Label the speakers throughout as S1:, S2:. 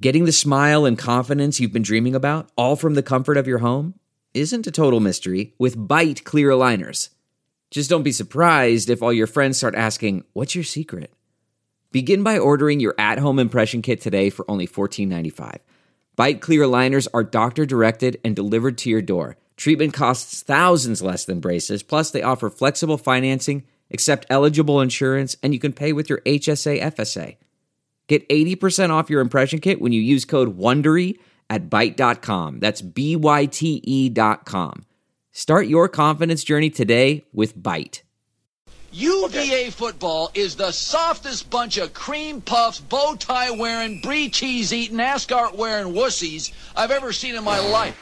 S1: Getting the smile and confidence you've been dreaming about, all from the comfort of your home, isn't a total mystery with Byte clear aligners. Just don't be surprised if all your friends start asking, "What's your secret?" Begin by ordering your at-home impression kit today for only $14.95. Byte clear aligners are doctor-directed and delivered to your door. Treatment costs thousands less than braces, plus they offer flexible financing, accept eligible insurance, and you can pay with your HSA FSA. Get 80% off your impression kit when you use code WONDERY at Byte.com. That's BYTE.com. Start your confidence journey today with Byte.
S2: UVA football is the softest bunch of cream puffs, bow tie wearing, brie cheese eating, ascot wearing wussies I've ever seen in my life.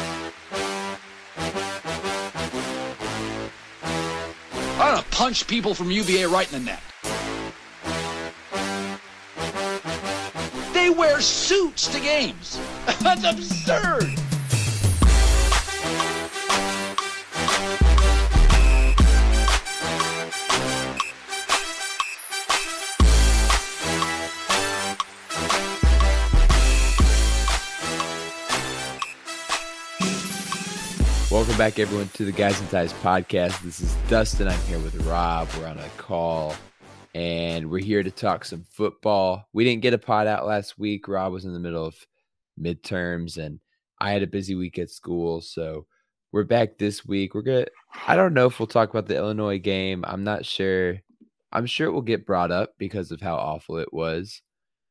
S2: I'm gonna punch people from UVA right in the neck. They wear suits to games. That's absurd.
S3: Welcome back, everyone, to the Guys and Ties podcast. This is Dustin. I'm here with Rob. We're on a call, and we're here to talk some football. We didn't get a pod out last week. Rob was in the middle of midterms, and I had a busy week at school, so we're back this week. I don't know if we'll talk about the Illinois game. I'm not sure. I'm sure it will get brought up because of how awful it was,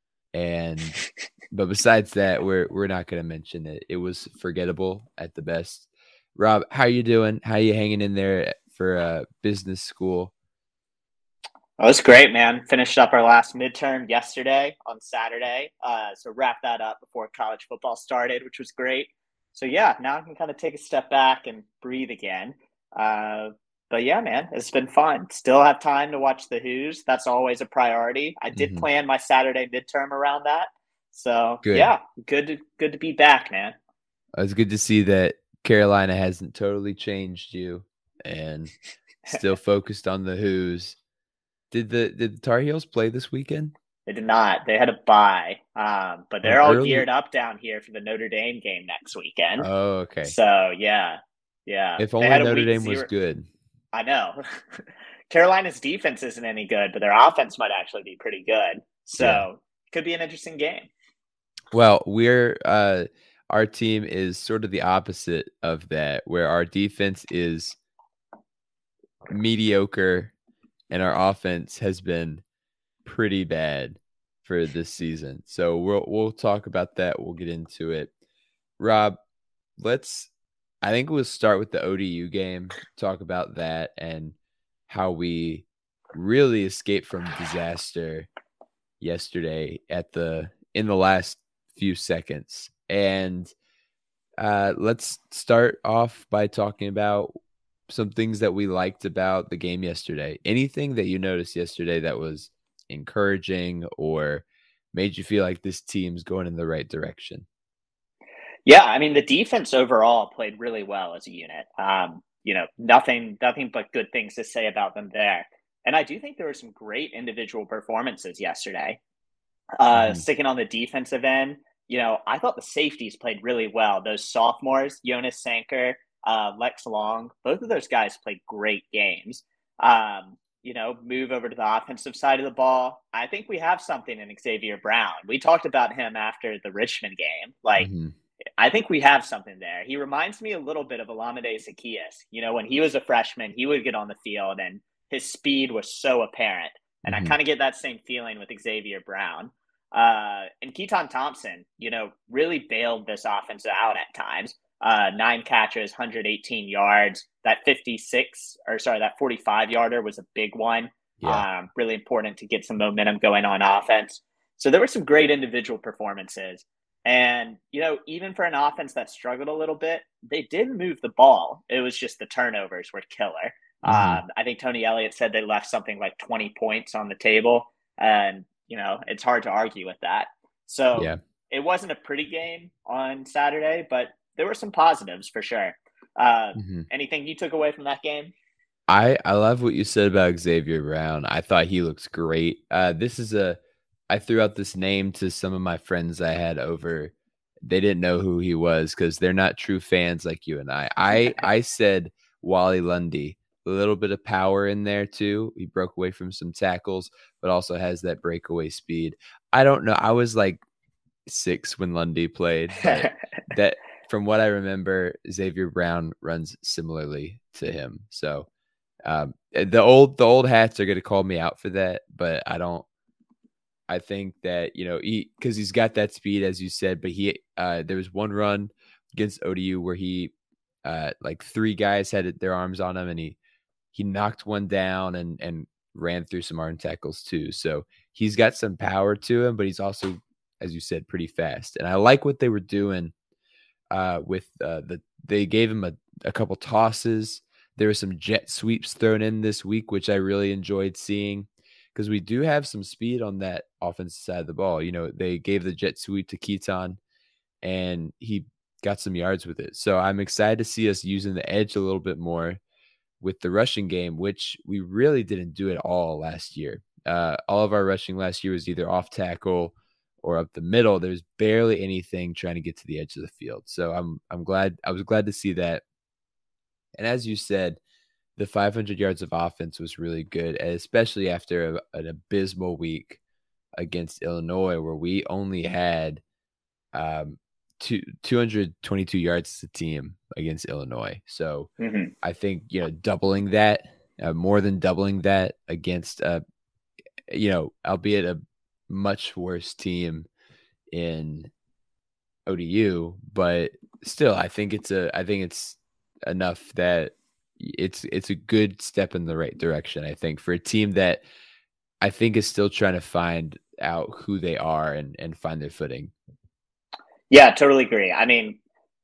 S3: but besides that, we're not going to mention it. It was forgettable at the best. Rob, how you doing? How you hanging in there for business school?
S4: Oh, it's great, man. Finished up our last midterm yesterday on Saturday. So wrapped that up before college football started, which was great. So yeah, now I can kind of take a step back and breathe again. But yeah, man, it's been fun. Still have time to watch the Who's. That's always a priority. I did plan my Saturday midterm around that. So
S3: good.
S4: Yeah, good to be back, man.
S3: It's good to see that Carolina hasn't totally changed you and still focused on the Who's. Did the Tar Heels play this weekend?
S4: They did not. They had a bye, but they're all geared up down here for the Notre Dame game next weekend.
S3: Oh, okay.
S4: So yeah.
S3: If only Notre Dame was good.
S4: I know. Carolina's defense isn't any good, but their offense might actually be pretty good. So Could be an interesting game.
S3: Well, our team is sort of the opposite of that, where our defense is mediocre and our offense has been pretty bad for this season. So we'll talk about that. We'll get into it. Rob, I think we'll start with the ODU game, talk about that and how we really escaped from disaster yesterday in the last few seconds. And let's start off by talking about some things that we liked about the game yesterday. Anything that you noticed yesterday that was encouraging or made you feel like this team's going in the right direction?
S4: Yeah, I mean, the defense overall played really well as a unit. Nothing but good things to say about them there. And I do think there were some great individual performances yesterday. Sticking on the defensive end, I thought the safeties played really well. Those sophomores, Jonas Sanker, Lex Long, both of those guys played great games. Move over to the offensive side of the ball. I think we have something in Xavier Brown. We talked about him after the Richmond game. I think we have something there. He reminds me a little bit of Olamide Zaccheaus. When he was a freshman, he would get on the field and his speed was so apparent. And I kind of get that same feeling with Xavier Brown. And Keaton Thompson, really bailed this offense out at times. 9 catches, 118 yards. That 45-yarder was a big one. Yeah. Really important to get some momentum going on offense. So there were some great individual performances. And, even for an offense that struggled a little bit, they did move the ball. It was just the turnovers were killer. I think Tony Elliott said they left something like 20 points on the table. And, it's hard to argue with that. So It wasn't a pretty game on Saturday, but there were some positives for sure. Anything you took away from that game?
S3: I love what you said about Xavier Brown. I thought he looks great. This is I threw out this name to some of my friends I had over. They didn't know who he was because they're not true fans like you and I. I said Wally Lundy, a little bit of power in there too. He broke away from some tackles, but also has that breakaway speed. I don't know. I was like 6 when Lundy played, but that from what I remember, Xavier Brown runs similarly to him. So the old hats are going to call me out for that, but I don't. I think that, because he's got that speed, as you said, but there was one run against ODU where he, like 3 guys had their arms on him, and he knocked one down and ran through some arm tackles too. So he's got some power to him, but he's also, as you said, pretty fast. And I like what they were doing with they gave him a couple tosses. There were some jet sweeps thrown in this week, which I really enjoyed seeing. Because we do have some speed on that offensive side of the ball. They gave the jet sweep to Keaton, and he got some yards with it. So I'm excited to see us using the edge a little bit more with the rushing game, which we really didn't do at all last year. All of our rushing last year was either off tackle or up the middle. There's barely anything trying to get to the edge of the field. So I'm glad. I was glad to see that. And as you said, the 500 yards of offense was really good, especially after an abysmal week against Illinois, where we only had 222 yards as a team against Illinois. So I think, doubling that, more than doubling that against, albeit a much worse team in ODU, but still, I think it's enough that it's a good step in the right direction, I think, for a team that I think is still trying to find out who they are and find their footing.
S4: Yeah, totally agree. I mean,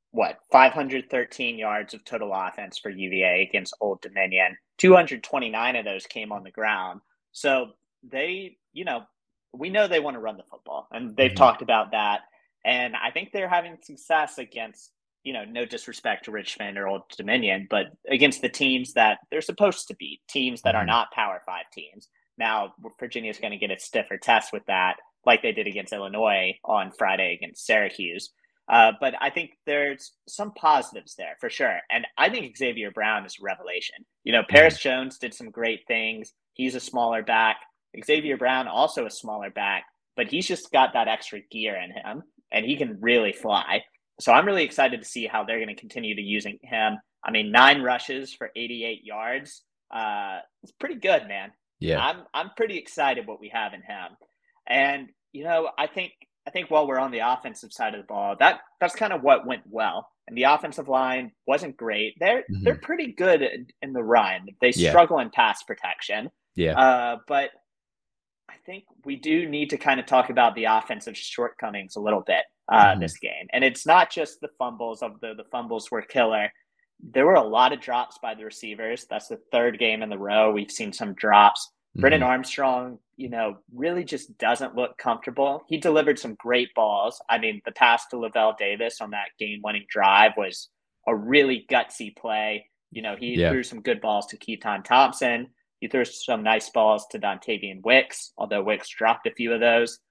S4: 513 yards of total offense for UVA against Old Dominion. 229 of those came on the ground. So they, we know they want to run the football, and they've talked about that. And I think they're having success against, no disrespect to Richmond or Old Dominion, but against the teams that they're supposed to beat, teams that are not Power 5 teams. Now, Virginia's going to get a stiffer test with that, like they did against Illinois on Friday against Syracuse. But I think there's some positives there for sure. And I think Xavier Brown is a revelation. Paris Jones did some great things. He's a smaller back. Xavier Brown, also a smaller back, but he's just got that extra gear in him, and he can really fly. So I'm really excited to see how they're going to continue to using him. I mean, 9 rushes for 88 yards. It's pretty good, man.
S3: Yeah.
S4: I'm pretty excited what we have in him. And, I think while we're on the offensive side of the ball, that's kind of what went well. And the offensive line wasn't great. They're pretty good in the run. They struggle in pass protection.
S3: Yeah.
S4: But I think we do need to kind of talk about the offensive shortcomings a little bit this game. And it's not just the fumbles. The fumbles were killer. There were a lot of drops by the receivers. That's the 3rd game in the row we've seen some drops. Brennan Armstrong, really just doesn't look comfortable. He delivered some great balls. I mean, the pass to Lavelle Davis on that game-winning drive was a really gutsy play. He threw some good balls to Keaton Thompson. He threw some nice balls to Dontavian Wicks, although Wicks dropped a few of those.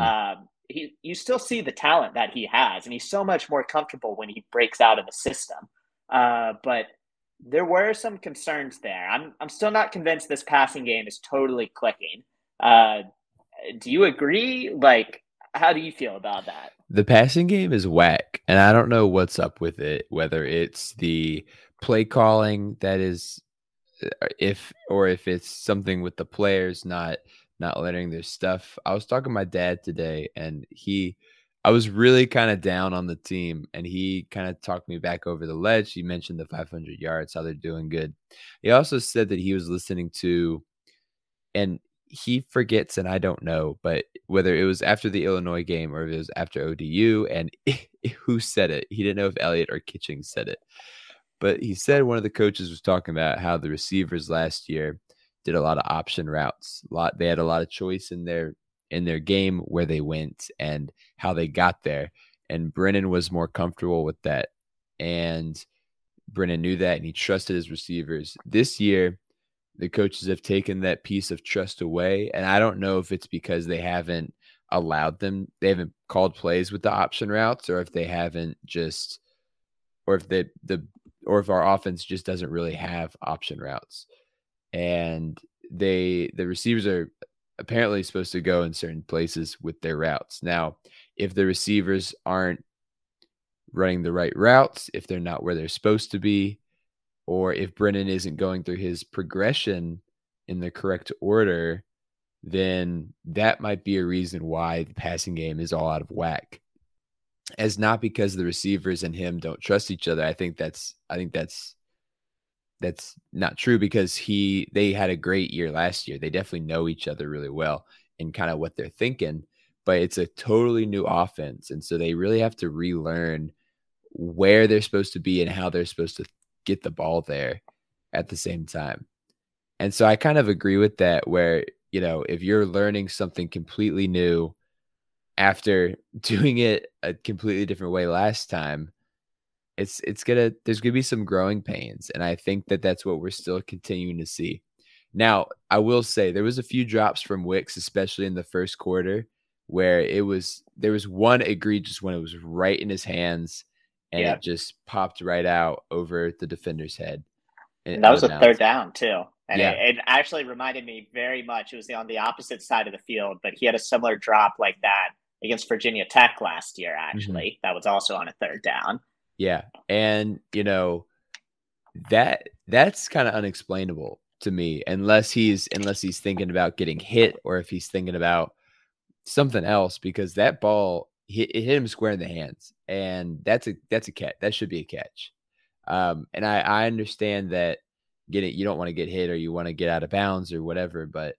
S4: You still see the talent that he has, and he's so much more comfortable when he breaks out of the system. But there were some concerns there. I'm still not convinced this passing game is totally clicking. Do you agree? How do you feel about that?
S3: The passing game is whack, and I don't know what's up with it, whether it's the play calling that is if it's something with the players not letting their stuff. I was talking to my dad today, and I was really kind of down on the team, and he kind of talked me back over the ledge. He mentioned the 500 yards, how they're doing good. He also said that he was listening to, and he forgets, and I don't know, but whether it was after the Illinois game or if it was after ODU, and who said it. He didn't know if Elliott or Kitching said it. But he said one of the coaches was talking about how the receivers last year did a lot of option routes. They had a lot of choice in their game where they went and how they got there. And Brennan was more comfortable with that. And Brennan knew that, and he trusted his receivers. This year, the coaches have taken that piece of trust away. And I don't know if it's because they haven't allowed them, they haven't called plays with the option routes, or if they haven't just, or if our offense just doesn't really have option routes. And the receivers are apparently supposed to go in certain places with their routes. Now, if the receivers aren't running the right routes, if they're not where they're supposed to be, or if Brennan isn't going through his progression in the correct order, then that might be a reason why the passing game is all out of whack. As not because the receivers and him don't trust each other. I think that's not true, because they had a great year last year. They definitely know each other really well and kind of what they're thinking, but it's a totally new offense. And so they really have to relearn where they're supposed to be and how they're supposed to get the ball there at the same time. And so I kind of agree with that, where, if you're learning something completely new after doing it a completely different way last time, there's gonna be some growing pains. And I think that's what we're still continuing to see. Now, I will say there was a few drops from Wicks, especially in the first quarter, where there was one egregious one. It was right in his hands, and it just popped right out over the defender's head.
S4: And that was a third down too. And it actually reminded me very much. It was on the opposite side of the field, but he had a similar drop like that against Virginia Tech last year, actually. Mm-hmm. That was also on a third down.
S3: Yeah. And, that's kind of unexplainable to me, unless he's thinking about getting hit, or if he's thinking about something else, because that ball, it hit him square in the hands, and that's a catch. That should be a catch. And I understand that you don't want to get hit, or you want to get out of bounds or whatever, but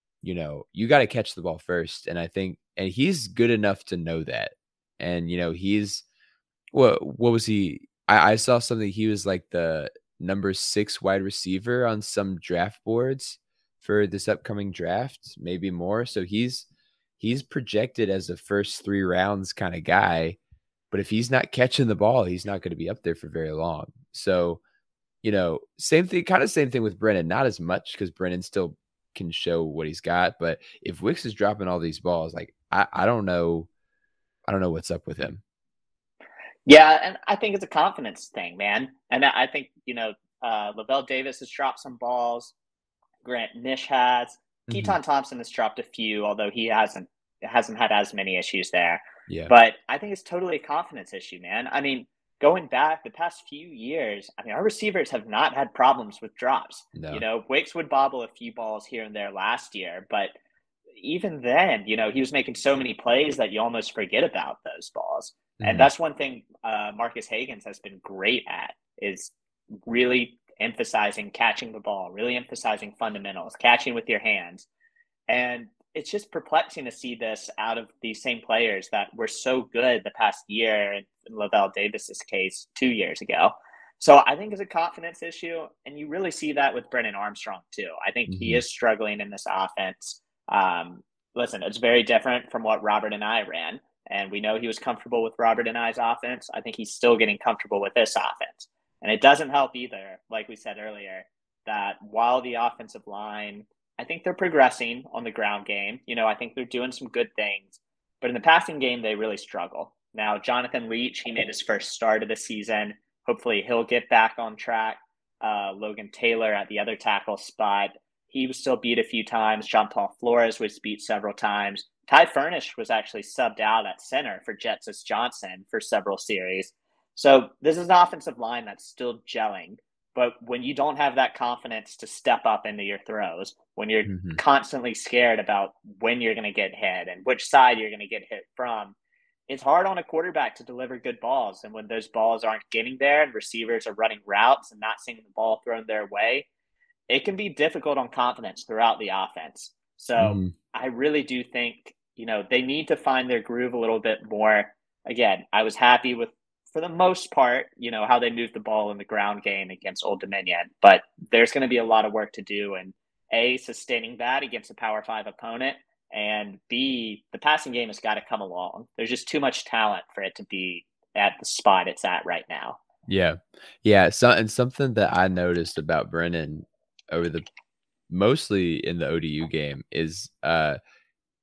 S3: you got to catch the ball first. And I think, and he's good enough to know that. And, he's, what was he? I saw something. He was like the number 6 wide receiver on some draft boards for this upcoming draft, maybe more. So he's projected as a first 3 rounds kind of guy, but if he's not catching the ball, he's not going to be up there for very long. So, same thing with Brennan, not as much, because Brennan still can show what he's got. But if Wicks is dropping all these balls, like, I don't know what's up with him.
S4: Yeah, and I think it's a confidence thing, man. And I think, Lavelle Davis has dropped some balls. Grant Nish has. Mm-hmm. Keaton Thompson has dropped a few, although he hasn't had as many issues there.
S3: Yeah.
S4: But I think it's totally a confidence issue, man. I mean, going back the past few years, our receivers have not had problems with drops.
S3: No.
S4: Wicks would bobble a few balls here and there last year, but even then, he was making so many plays that you almost forget about those balls. Mm-hmm. And that's one thing Marcus Hagans has been great at, is really emphasizing catching the ball, really emphasizing fundamentals, catching with your hands. And it's just perplexing to see this out of these same players that were so good the past year, in Lavelle Davis's case 2 years ago. So I think it's a confidence issue, and you really see that with Brennan Armstrong too. I think he is struggling in this offense. Listen, it's very different from what Robert and I ran, and we know he was comfortable with Robert and I's offense. I think he's still getting comfortable with this offense. And it doesn't help either, like we said earlier, that while the offensive line, I think they're progressing on the ground game. I think they're doing some good things. But in the passing game, they really struggle. Now, Jonathan Leach, he made his first start of the season. Hopefully he'll get back on track. Logan Taylor at the other tackle spot, he was still beat a few times. John Paul Flores was beat several times. Ty Furnish was actually subbed out at center for Jetsis Johnson for several series. So this is an offensive line that's still gelling. But when you don't have that confidence to step up into your throws, when you're constantly scared about when you're going to get hit and which side you're going to get hit from, it's hard on a quarterback to deliver good balls. And when those balls aren't getting there and receivers are running routes and not seeing the ball thrown their way, it can be difficult on confidence throughout the offense. So I really do think, they need to find their groove a little bit more. Again, I was happy with, for the most part, how they moved the ball in the ground game against Old Dominion. But there's going to be a lot of work to do. And A, sustaining that against a Power 5 opponent. And B, the passing game has got to come along. There's just too much talent for it to be at the spot it's at right now.
S3: Yeah. Yeah. So, and something that I noticed about Brennan mostly in the ODU game is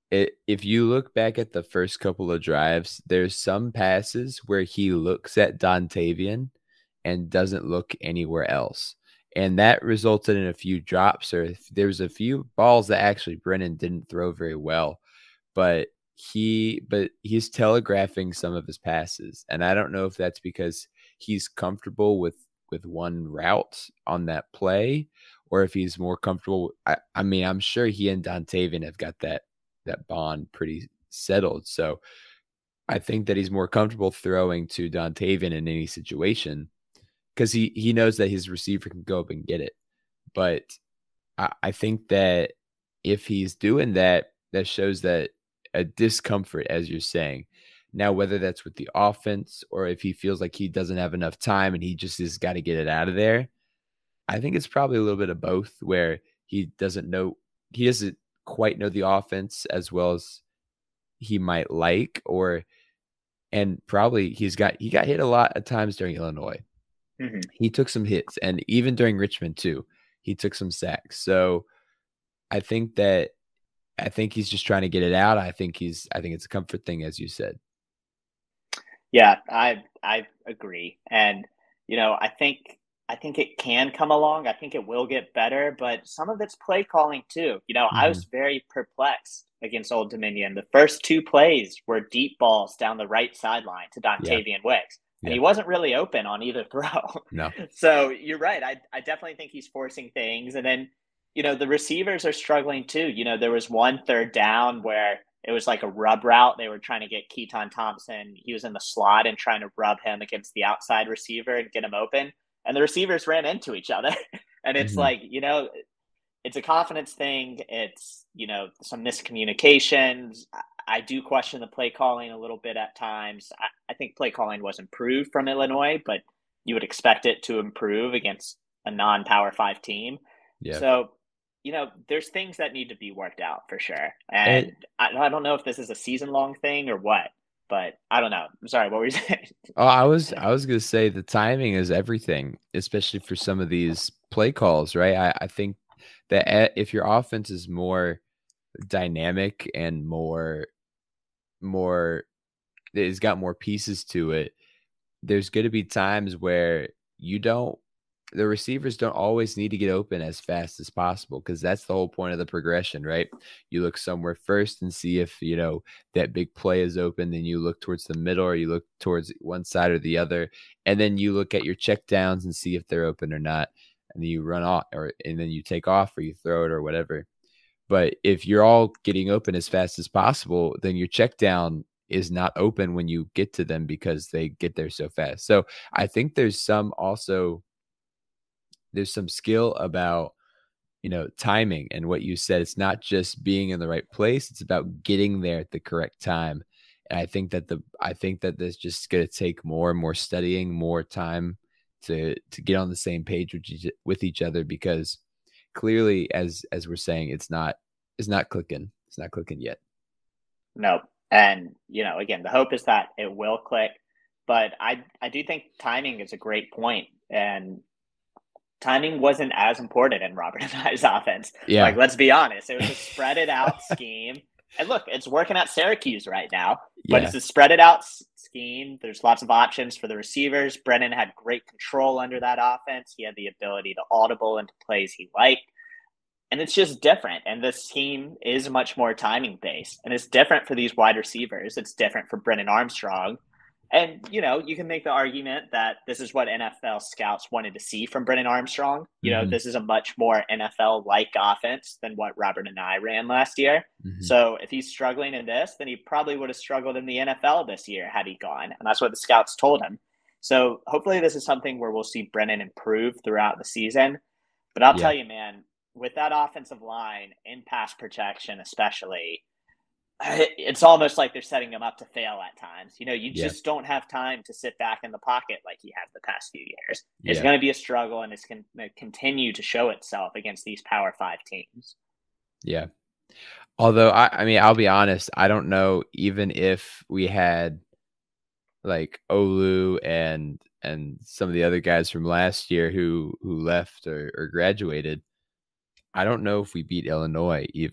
S3: if you look back at the first couple of drives, there's some passes where he looks at Dontavian and doesn't look anywhere else. And that resulted in a few drops, or there was a few balls that actually Brennan didn't throw very well, but he's telegraphing some of his passes. And I don't know if that's because he's comfortable with one route on that play, or if he's more comfortable. I mean, I'm sure he and Dontavian have got that bond pretty settled. So I think that he's more comfortable throwing to Dontavian in any situation because he knows that his receiver can go up and get it. But I think that if he's doing that, that shows that a discomfort, as you're saying. Now, whether that's with the offense or if he feels like he doesn't have enough time and he just has got to get it out of there, I think it's probably a little bit of both, where he doesn't quite know the offense as well as he might like, and probably he got hit a lot of times during Illinois. Mm-hmm. He took some hits, and even during Richmond too, he took some sacks. So I think he's just trying to get it out. I think it's a comfort thing, as you said.
S4: Yeah, I agree. And, I think it can come along. I think it will get better, but some of it's play calling too. Mm-hmm. I was very perplexed against Old Dominion. The first two plays were deep balls down the right sideline to Dontavian Wicks. And he wasn't really open on either throw.
S3: No.
S4: So you're right. I definitely think he's forcing things. And then, the receivers are struggling too. There was one third down where it was like a rub route. They were trying to get Keaton Thompson. He was in the slot and trying to rub him against the outside receiver and get him open. And the receivers ran into each other. And it's like, it's a confidence thing. It's, some miscommunications. I do question the play calling a little bit at times. I think play calling was improved from Illinois, but you would expect it to improve against a non-Power 5 team.
S3: Yeah.
S4: So, there's things that need to be worked out for sure. And I don't know if this is a season-long thing or what, but I don't know. I'm sorry, what were you saying?
S3: Oh, I was going to say the timing is everything, especially for some of these play calls, right? I think that if your offense is more dynamic and more it's got more pieces to it, there's going to be times where the receivers don't always need to get open as fast as possible, because that's the whole point of the progression, right? You look somewhere first and see if that big play is open, then you look towards the middle, or you look towards one side or the other, and then you look at your check downs and see if they're open or not, and then you run off, and then you take off or you throw it or whatever. But if you're all getting open as fast as possible, then your check down is not open when you get to them because they get there so fast. So I think there's some skill about, timing, and what you said. It's not just being in the right place. It's about getting there at the correct time. And I think that this just going to take more and more studying, more time to get on the same page with each other, because clearly, as we're saying, it's not clicking. It's not clicking yet.
S4: No. And, again, the hope is that it will click, but I do think timing is a great point. And timing wasn't as important in Robert and I's offense.
S3: Yeah.
S4: Like, let's be honest. It was a spread it out scheme. And look, it's working at Syracuse right now, but it's a spread it out scheme. There's lots of options for the receivers. Brennan had great control under that offense. He had the ability to audible into plays he liked. And it's just different. And the scheme is much more timing based. And it's different for these wide receivers. It's different for Brennan Armstrong. And, you can make the argument that this is what NFL scouts wanted to see from Brennan Armstrong. This is a much more NFL-like offense than what Robert and I ran last year. Mm-hmm. So if he's struggling in this, then he probably would have struggled in the NFL this year had he gone. And that's what the scouts told him. So hopefully this is something where we'll see Brennan improve throughout the season. But I'll tell you, man, with that offensive line in pass protection especially, it's almost like they're setting him up to fail at times. You just don't have time to sit back in the pocket like he has the past few years. It's going to be a struggle, and it's going to continue to show itself against these Power 5 teams.
S3: Yeah. Although, I mean, I'll be honest, I don't know, even if we had like Olu and some of the other guys from last year who left or graduated, I don't know if we beat Illinois even.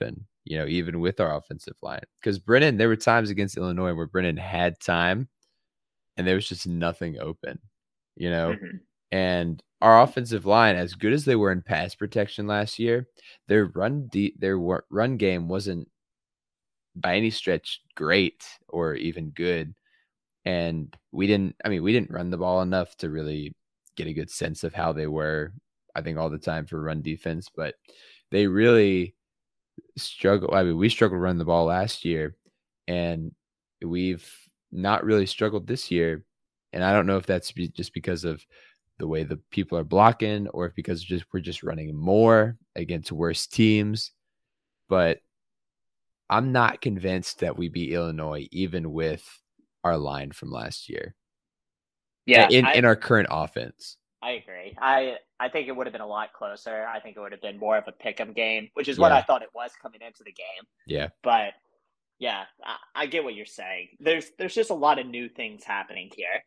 S3: even with our offensive line. Because Brennan, there were times against Illinois where Brennan had time and there was just nothing open,
S4: Mm-hmm.
S3: And our offensive line, as good as they were in pass protection last year, their run game wasn't by any stretch great or even good. And we didn't run the ball enough to really get a good sense of how they were, I think, all the time for run defense, but they really struggle. I mean, we struggled running the ball last year, and we've not really struggled this year. And I don't know if that's just because of the way the people are blocking, or if because we're just running more against worse teams. But I'm not convinced that we beat Illinois, even with our line from last year.
S4: Yeah,
S3: in our current offense.
S4: I agree. I think it would have been a lot closer. I think it would have been more of a pick'em game, which is what I thought it was coming into the game.
S3: Yeah.
S4: But yeah, I get what you're saying. There's just a lot of new things happening here.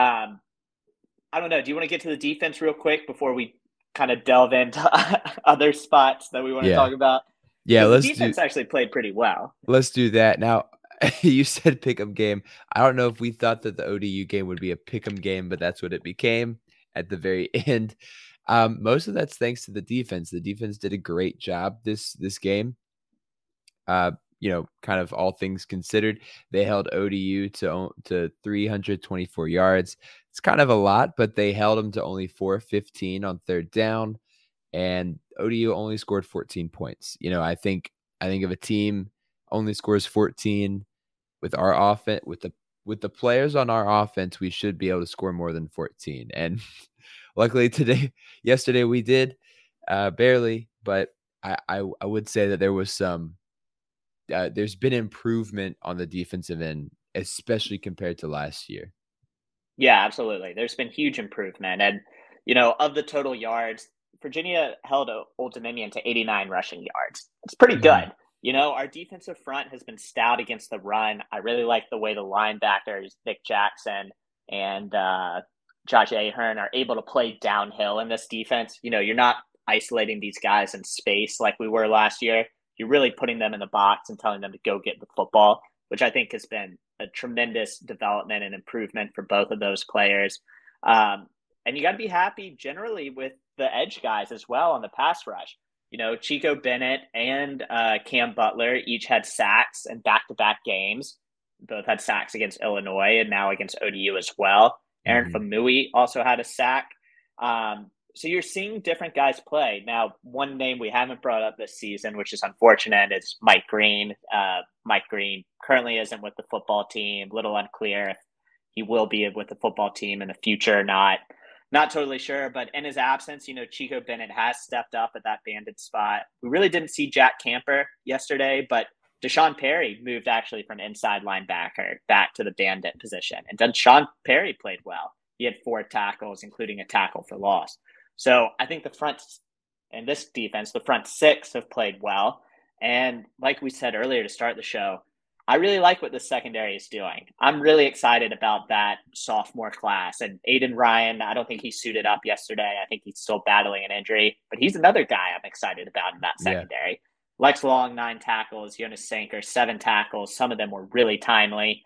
S4: I don't know. Do you want to get to the defense real quick before we kind of delve into other spots that we want to talk about?
S3: Yeah,
S4: the defense actually played pretty well.
S3: Let's do that. Now, you said pick'em game. I don't know if we thought that the ODU game would be a pick'em game, but that's what it became at the very end. Most of that's thanks to the defense. The defense did a great job this game. Kind of all things considered, they held ODU to 324 yards. It's kind of a lot, but they held them to only 415 on third down, and ODU only scored 14 points. I think if a team only scores 14 with our offense, with the players on our offense, we should be able to score more than 14. And luckily yesterday we did, barely, but I would say that there was some. There's been improvement on the defensive end, especially compared to last year.
S4: Yeah, absolutely. There's been huge improvement. And, of the total yards, Virginia held Old Dominion to 89 rushing yards. It's pretty good. Our defensive front has been stout against the run. I really like the way the linebackers, Nick Jackson and Josh Ahern, are able to play downhill in this defense. You're not isolating these guys in space like we were last year. You're really putting them in the box and telling them to go get the football, which I think has been a tremendous development and improvement for both of those players. And you got to be happy generally with the edge guys as well on the pass rush. Chico Bennett and Cam Butler each had sacks in back-to-back games. Both had sacks against Illinois and now against ODU as well. Aaron Famui also had a sack. So you're seeing different guys play. Now, one name we haven't brought up this season, which is unfortunate, is Mike Green. Mike Green currently isn't with the football team. A little unclear if he will be with the football team in the future or not. Not totally sure, but in his absence, Chico Bennett has stepped up at that banded spot. We really didn't see Jack Camper yesterday, but Deshaun Perry moved actually from inside linebacker back to the bandit position. And Deshaun Perry played well. He had 4 tackles, including a tackle for loss. So I think the front in this defense, the front 6 have played well. And like we said earlier to start the show, I really like what the secondary is doing. I'm really excited about that sophomore class. And Aiden Ryan, I don't think he suited up yesterday. I think he's still battling an injury, but he's another guy I'm excited about in that secondary. Yeah. Lex Long, 9 tackles, Jonas Sanker, 7 tackles. Some of them were really timely.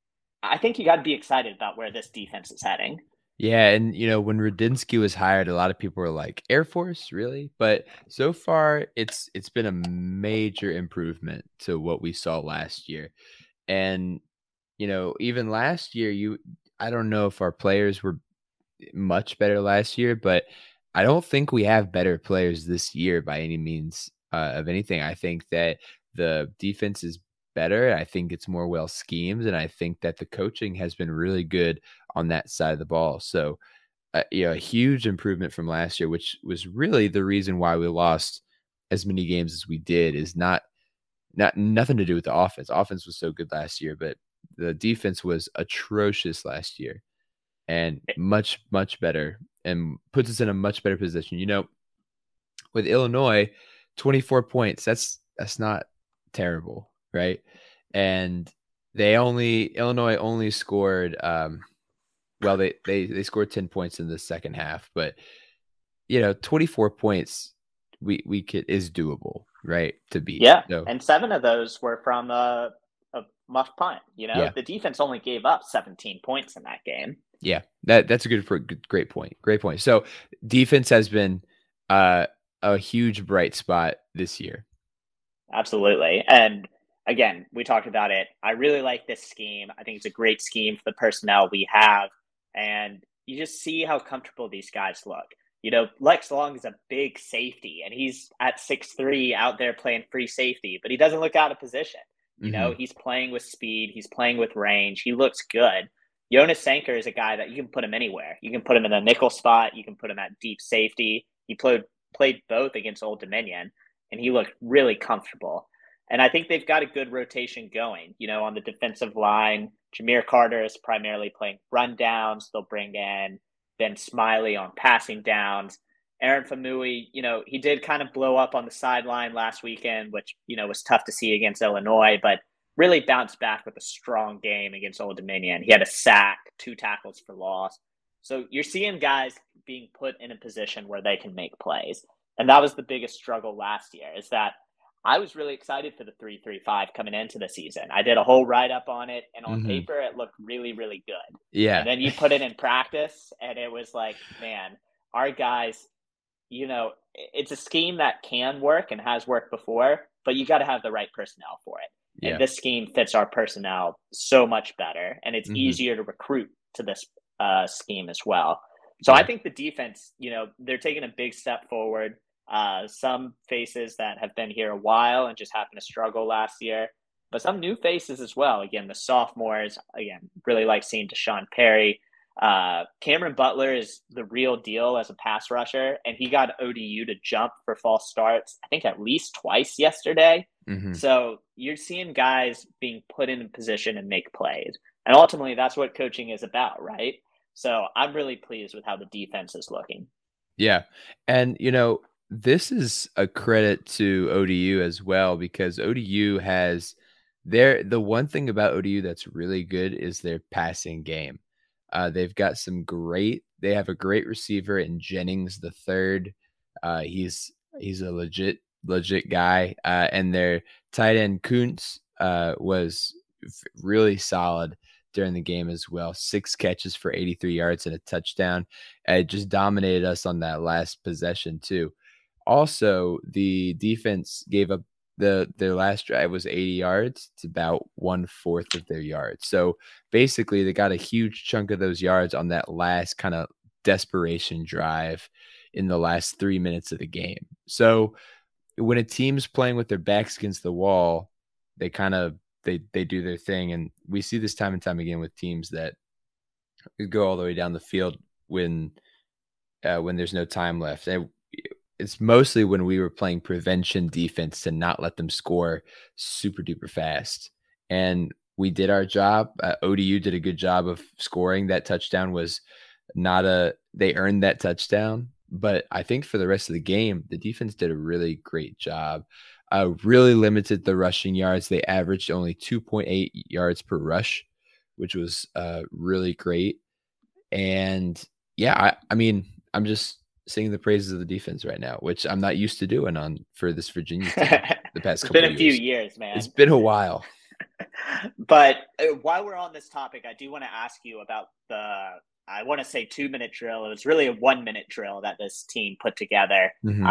S4: I think you got to be excited about where this defense is heading.
S3: Yeah, and when Rudinsky was hired, a lot of people were like, Air Force, really? But so far, it's been a major improvement to what we saw last year. And even last year, I don't know if our players were much better last year, but I don't think we have better players this year by any means of anything. I think that the defense is better. I think it's more well schemed, and I think that the coaching has been really good on that side of the ball. So, a huge improvement from last year, which was really the reason why we lost as many games as we did. Is nothing to do with the offense. Offense was so good last year, but the defense was atrocious last year, and much, much better, and puts us in a much better position. With Illinois, 24 points. That's not terrible, right? And Illinois only scored. They scored 10 points in the second half, but 24 points is doable. right, to beat.
S4: Yeah,
S3: So,
S4: and 7 of those were from a muff punt.
S3: yeah.
S4: The defense only gave up 17 points in that game.
S3: Yeah, that's a great point. Great point. So defense has been a huge bright spot this year.
S4: Absolutely. And again, we talked about it. I really like this scheme. I think it's a great scheme for the personnel we have. And you just see how comfortable these guys look. Lex Long is a big safety, and he's at 6'3" out there playing free safety, but he doesn't look out of position. He's playing with speed. He's playing with range. He looks good. Jonas Sanker is a guy that you can put him anywhere. You can put him in a nickel spot. You can put him at deep safety. He played both against Old Dominion, and he looked really comfortable. And I think they've got a good rotation going. On the defensive line, Jameer Carter is primarily playing rundowns. They'll bring in Ben Smiley on passing downs. Aaron Famui, he did kind of blow up on the sideline last weekend, which, was tough to see against Illinois, but really bounced back with a strong game against Old Dominion. He had a sack, 2 tackles for loss. So you're seeing guys being put in a position where they can make plays. And that was the biggest struggle last year, is that I was really excited for the 3-3-5 coming into the season. I did a whole write-up on it, and on paper, it looked really, really good.
S3: Yeah.
S4: And then you put it in practice, and it was like, man, our guys, it's a scheme that can work and has worked before, but you got to have the right personnel for it.
S3: Yeah.
S4: And this scheme fits our personnel so much better, and it's easier to recruit to this scheme as well. So I think the defense, they're taking a big step forward. Some faces that have been here a while and just happened to struggle last year, but some new faces as well. Again, the sophomores, really like seeing Deshaun Perry. Cameron Butler is the real deal as a pass rusher, and he got ODU to jump for false starts, I think at least twice yesterday. So you're seeing guys being put in a position and make plays. And ultimately, that's what coaching is about, right? So I'm really pleased with how the defense is looking.
S3: Yeah. And, this is a credit to ODU as well, because ODU has the one thing about ODU that's really good is their passing game. They've got they have a great receiver in Jennings the third. He's a legit guy. And their tight end Kuntz was really solid during the game as well. 6 catches for 83 yards and a touchdown. It just dominated us on that last possession too. Also, the defense gave up their last drive was 80 yards. It's about 1/4 of their yards. So basically, they got a huge chunk of those yards on that last kind of desperation drive in the last 3 minutes of the game. So when a team's playing with their backs against the wall, they kind of they do their thing, and we see this time and time again with teams that go all the way down the field when there's no time left. And it's mostly when we were playing prevention defense to not let them score super duper fast. And we did our job. ODU did a good job of scoring. That touchdown was they earned that touchdown. But I think for the rest of the game, the defense did a really great job. Really limited the rushing yards. They averaged only 2.8 yards per rush, which was really great. And yeah, I'm just singing the praises of the defense right now, which I'm not used to doing for this Virginia team the past couple of years.
S4: It's been a few years, man.
S3: It's been a while.
S4: But while we're on this topic, I do want to ask you about I want to say 2-minute drill. It was really a 1-minute drill that this team put together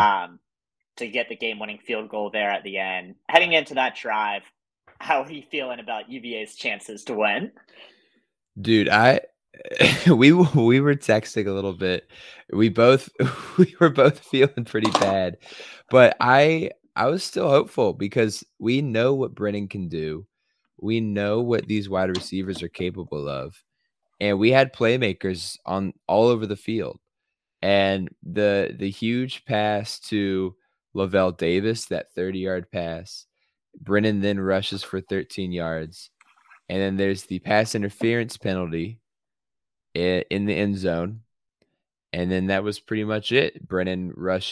S4: to get the game-winning field goal there at the end. Heading into that drive, how are you feeling about UVA's chances to win?
S3: Dude, we were texting a little bit. We were both feeling pretty bad, but I was still hopeful because we know what Brennan can do. We know what these wide receivers are capable of, and we had playmakers on all over the field. And the huge pass to Lavelle Davis, that 30-yard pass, Brennan then rushes for 13 yards, and then there's the pass interference penalty in the end zone, and then that was pretty much it. Brennan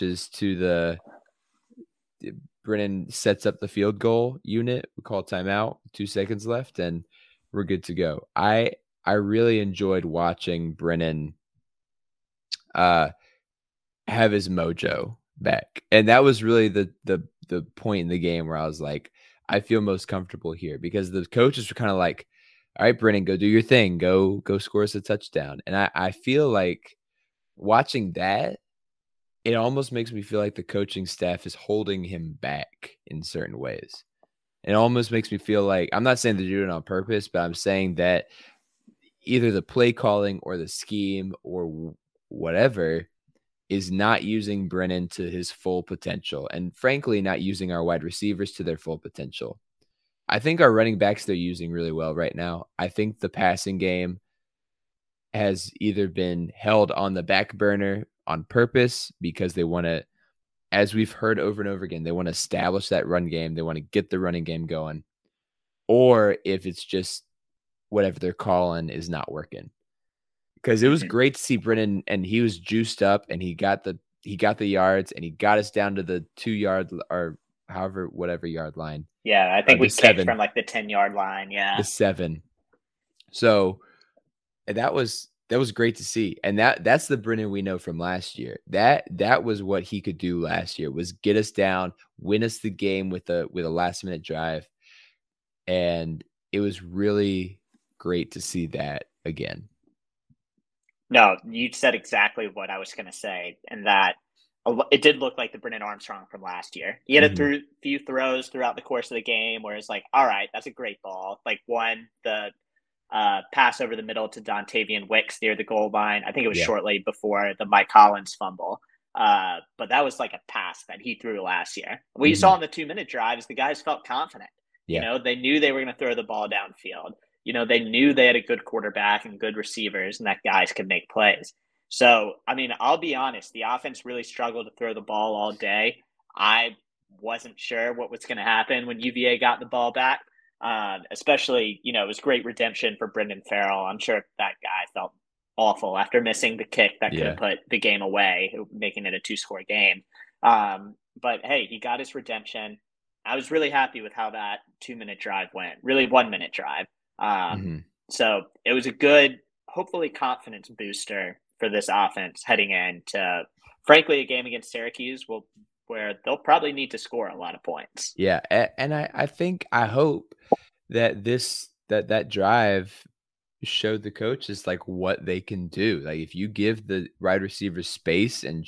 S3: sets up the field goal unit. We call timeout, 2 seconds left, and we're good to go. I really enjoyed watching Brennan have his mojo back. And that was really the point in the game where I was like, I feel most comfortable here because the coaches were kind of like, all right, Brennan, go do your thing. Go score us a touchdown. And I feel like watching that, it almost makes me feel like the coaching staff is holding him back in certain ways. It almost makes me feel like, I'm not saying they're doing it on purpose, but I'm saying that either the play calling or the scheme or whatever is not using Brennan to his full potential. And frankly, not using our wide receivers to their full potential. I think our running backs they're using really well right now. I think the passing game has either been held on the back burner on purpose because they want to, as we've heard over and over again, they want to establish that run game. They want to get the running game going. Or if it's just whatever they're calling is not working. Because it was great to see Brennan, and he was juiced up, and he got the yards, and he got us down to the 2 yard or whatever yard line.
S4: Yeah, I think we kicked from like the 10-yard line. Yeah,
S3: the 7. So that was great to see, and that's the Brennan we know from last year. That was what he could do last year, was get us down, win us the game with a last minute drive, and it was really great to see that again.
S4: No, you said exactly what I was going to say, and that it did look like the Brennan Armstrong from last year. He had a few throws throughout the course of the game where it's like, all right, that's a great ball. Like the pass over the middle to Dontavian Wicks near the goal line. I think it was shortly before the Mike Collins fumble. But that was like a pass that he threw last year. What you saw in the 2-minute drives, the guys felt confident. You know, they knew they were going to throw the ball downfield. You know, they knew they had a good quarterback and good receivers and that guys could make plays. So, I mean, I'll be honest, the offense really struggled to throw the ball all day. I wasn't sure what was going to happen when UVA got the ball back. Especially, you know, it was great redemption for Brendan Farrell. I'm sure that guy felt awful after missing the kick that could have put the game away, making it a 2-score game. But hey, he got his redemption. I was really happy with how that 2-minute drive went, really 1-minute drive. So it was a good, hopefully confidence booster for this offense heading into, frankly, a game against Syracuse where they'll probably need to score a lot of points.
S3: Yeah. And I hope that that drive showed the coaches like what they can do. Like if you give the wide receivers space and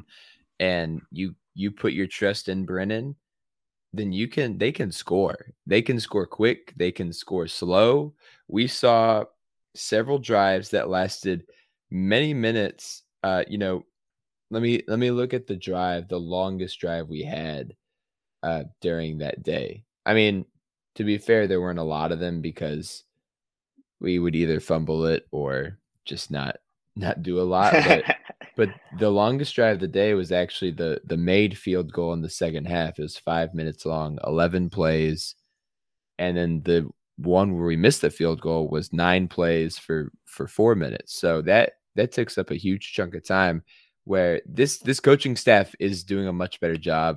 S3: you put your trust in Brennan, then they can score. They can score quick. They can score slow. We saw several drives that lasted many minutes. You know, let me look at the longest drive we had during that day. I mean, to be fair, there weren't a lot of them because we would either fumble it or just not do a lot. But the longest drive of the day was actually the made field goal in the second half. It was 5 minutes long, 11 plays. And then the one where we missed the field goal was 9 plays for 4 minutes. So that takes up a huge chunk of time where this coaching staff is doing a much better job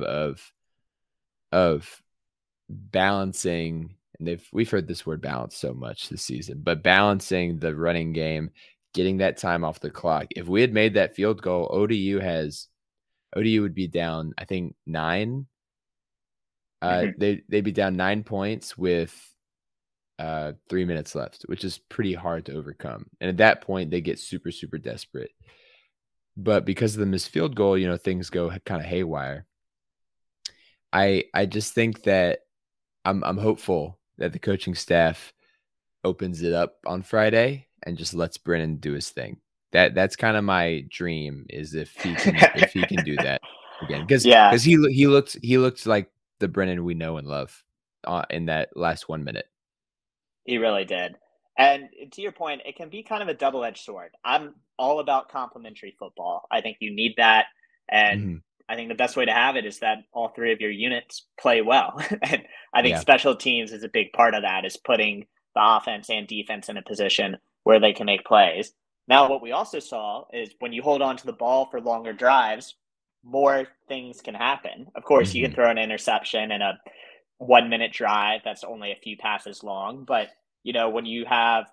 S3: of balancing. And we've heard this word balance so much this season, but balancing the running game, getting that time off the clock. If we had made that field goal, ODU would be down, I think 9. They'd be down 9 points with 3 minutes left, which is pretty hard to overcome. And at that point, they get super, super desperate. But because of the missed field goal, you know, things go kind of haywire. I just think that I'm hopeful that the coaching staff opens it up on Friday and just lets Brennan do his thing. That's kind of my dream, is if he can do that again, because he looked like the Brennan we know and love in that last 1 minute.
S4: He really did. And to your point, it can be kind of a double-edged sword. I'm all about complementary football. I think you need that. And I think the best way to have it is that all 3 of your units play well. And I think special teams is a big part of that, is putting the offense and defense in a position where they can make plays. Now, what we also saw is when you hold on to the ball for longer drives, more things can happen. Of course, you can throw an interception in a 1-minute drive that's only a few passes long. But, you know, when you have,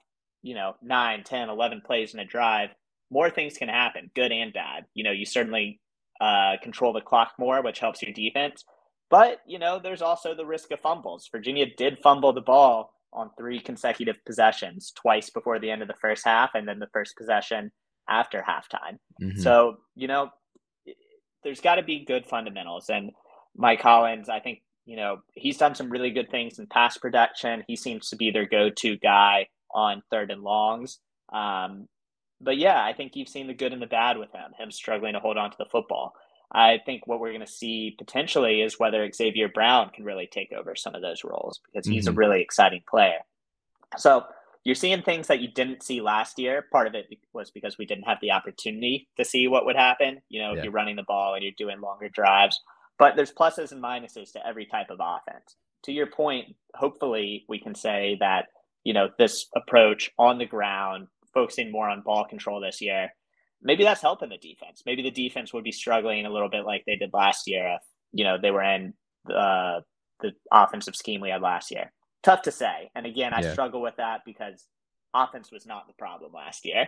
S4: 9, 10, 11 plays in a drive, more things can happen, good and bad. You know, you certainly control the clock more, which helps your defense. But, there's also the risk of fumbles. Virginia did fumble the ball on 3 consecutive possessions, twice before the end of the first half, and then the first possession after halftime.
S3: Mm-hmm.
S4: So, there's got to be good fundamentals. And Mike Hollins, I think, he's done some really good things in pass production. He seems to be their go-to guy on 3rd and longs. But yeah, I think you've seen the good and the bad with him struggling to hold on to the football. I think what we're going to see potentially is whether Xavier Brown can really take over some of those roles, because he's a really exciting player. So you're seeing things that you didn't see last year. Part of it was because we didn't have the opportunity to see what would happen, if you're running the ball and you're doing longer drives. But there's pluses and minuses to every type of offense. To your point, hopefully we can say that, this approach on the ground, focusing more on ball control this year, maybe that's helping the defense. Maybe the defense would be struggling a little bit like they did last year if, they were in the offensive scheme we had last year. Tough to say. And again, I struggle with that because offense was not the problem last year.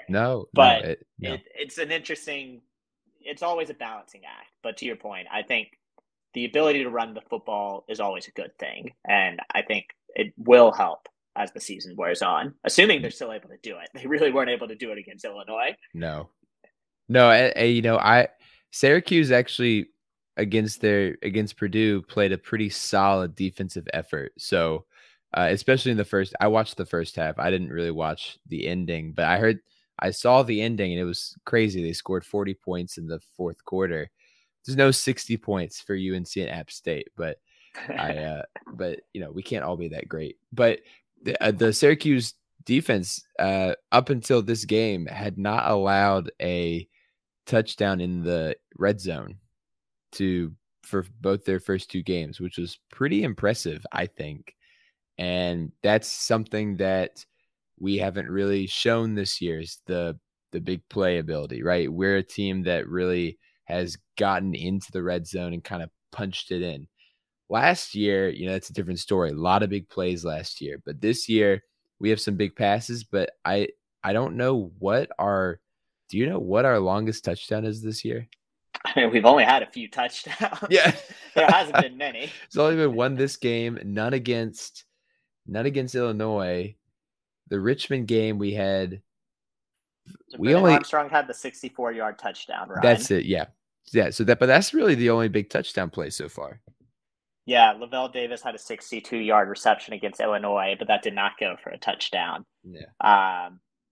S4: It's always a balancing act. But to your point, I think the ability to run the football is always a good thing. And I think it will help as the season wears on, assuming they're still able to do it. They really weren't able to do it against Illinois.
S3: No, Syracuse actually against Purdue played a pretty solid defensive effort. So especially in I watched the first half. I didn't really watch the ending, but I saw the ending and it was crazy. They scored 40 points in the 4th quarter. There's no 60 points for UNC and App State, but we can't all be that great. But the Syracuse defense up until this game had not allowed a touchdown in the red zone for both their first 2 games, which was pretty impressive, I think. And that's something that we haven't really shown this year, is the big play ability, right? We're a team that really has gotten into the red zone and kind of punched it in. Last year, it's a different story. A lot of big plays last year, but this year we have some big passes, but I don't know do you know what our longest touchdown is this year?
S4: I mean, we've only had a few touchdowns.
S3: Yeah.
S4: There hasn't been many.
S3: There's only been one this game, none against Illinois. The Richmond game we had.
S4: Armstrong had the 64-yard touchdown, right?
S3: That's it. Yeah. But that's really the only big touchdown play so far.
S4: Yeah. Lavelle Davis had a 62-yard reception against Illinois, but that did not go for a touchdown.
S3: Yeah.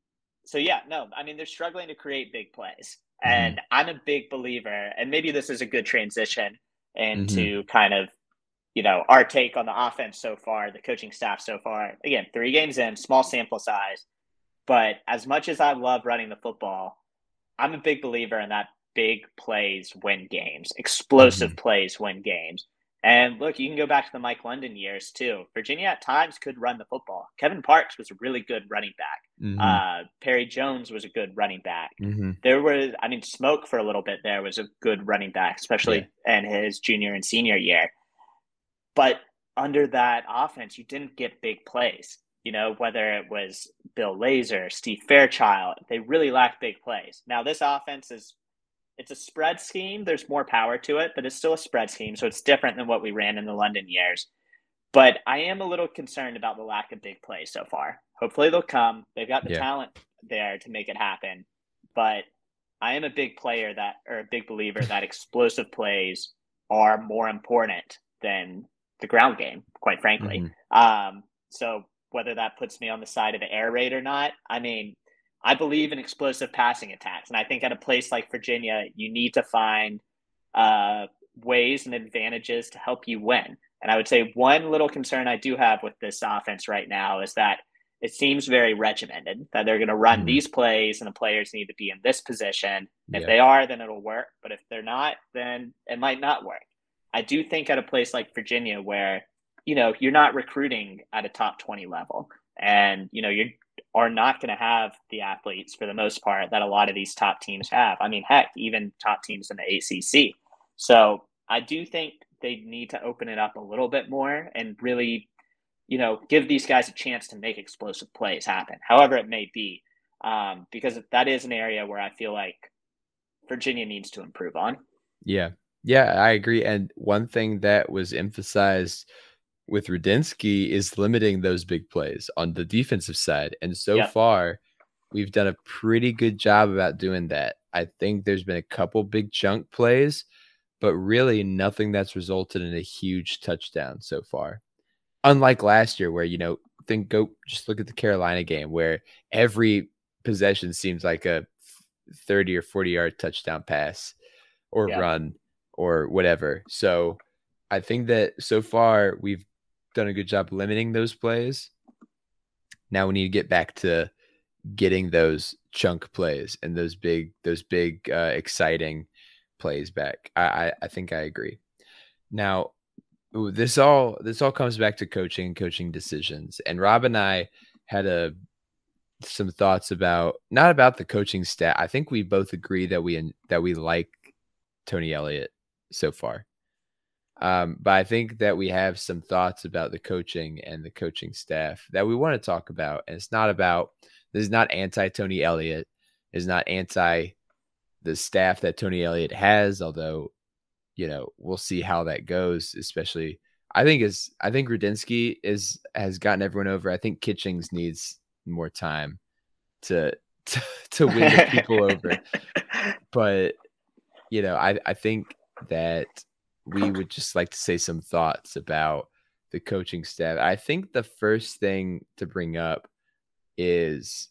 S4: They're struggling to create big plays. And I'm a big believer, and maybe this is a good transition into kind of, our take on the offense so far, the coaching staff so far. Again, 3 games in, small sample size. But as much as I love running the football, I'm a big believer in that big plays win games, explosive plays win games. And look, you can go back to the Mike London years too. Virginia at times could run the football. Kevin Parks was a really good running back. Perry Jones was a good running back. There was, Smoke for a little bit there was a good running back, especially in his junior and senior year. But under that offense, you didn't get big plays. Whether it was Bill Lazor, Steve Fairchild, they really lacked big plays. Now this offense it's a spread scheme. There's more power to it, but it's still a spread scheme. So it's different than what we ran in the London years. But I am a little concerned about the lack of big plays so far. Hopefully they'll come. They've got the talent there to make it happen. But I am a big believer that explosive plays are more important than the ground game, quite frankly. So whether that puts me on the side of the air raid or not, I believe in explosive passing attacks. And I think at a place like Virginia, you need to find ways and advantages to help you win. And I would say one little concern I do have with this offense right now is that it seems very regimented, that they're going to run these plays and the players need to be in this position. If they are, then it'll work. But if they're not, then it might not work. I do think at a place like Virginia where, you're not recruiting at a top 20 level and, you are not going to have the athletes for the most part that a lot of these top teams have. Heck, even top teams in the ACC. So I do think they need to open it up a little bit more and really, give these guys a chance to make explosive plays happen, however it may be, because that is an area where I feel like Virginia needs to improve on.
S3: Yeah. Yeah, I agree. And one thing that was emphasized with Rudinski is limiting those big plays on the defensive side. And so far, we've done a pretty good job about doing that. I think there's been a couple big chunk plays, but really nothing that's resulted in a huge touchdown so far. Unlike last year where, just look at the Carolina game where every possession seems like a 30 or 40-yard touchdown pass or run or whatever. So I think that so far we've done a good job limiting those plays. Now we need to get back to getting those chunk plays and those big exciting plays back. I think I agree. Now this all comes back to coaching and coaching decisions. And Rob and I had some thoughts not about the coaching staff. I think we both agree that we like Tony Elliott so far. But I think that we have some thoughts about the coaching and the coaching staff that we want to talk about. And this is not anti-Tony Elliott. It's not anti the staff that Tony Elliott has, although, we'll see how that goes, especially I think Rudinski has gotten everyone over. I think Kitchings needs more time to win the people over. But, I think that we would just like to say some thoughts about the coaching staff. I think the first thing to bring up is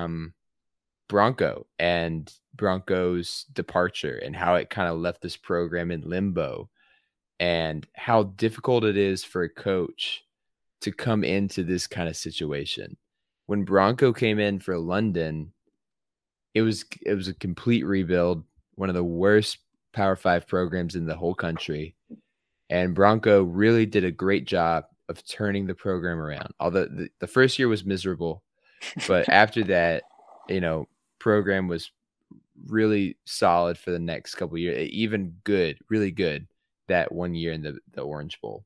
S3: Bronco and Bronco's departure and how it kind of left this program in limbo and how difficult it is for a coach to come into this kind of situation. When Bronco came in for London, it was a complete rebuild, one of the worst Power 5 programs in the whole country. And Bronco really did a great job of turning the program around. Although the first year was miserable, but after that, program was really solid for the next couple of years, even good, really good that 1 year in the Orange Bowl.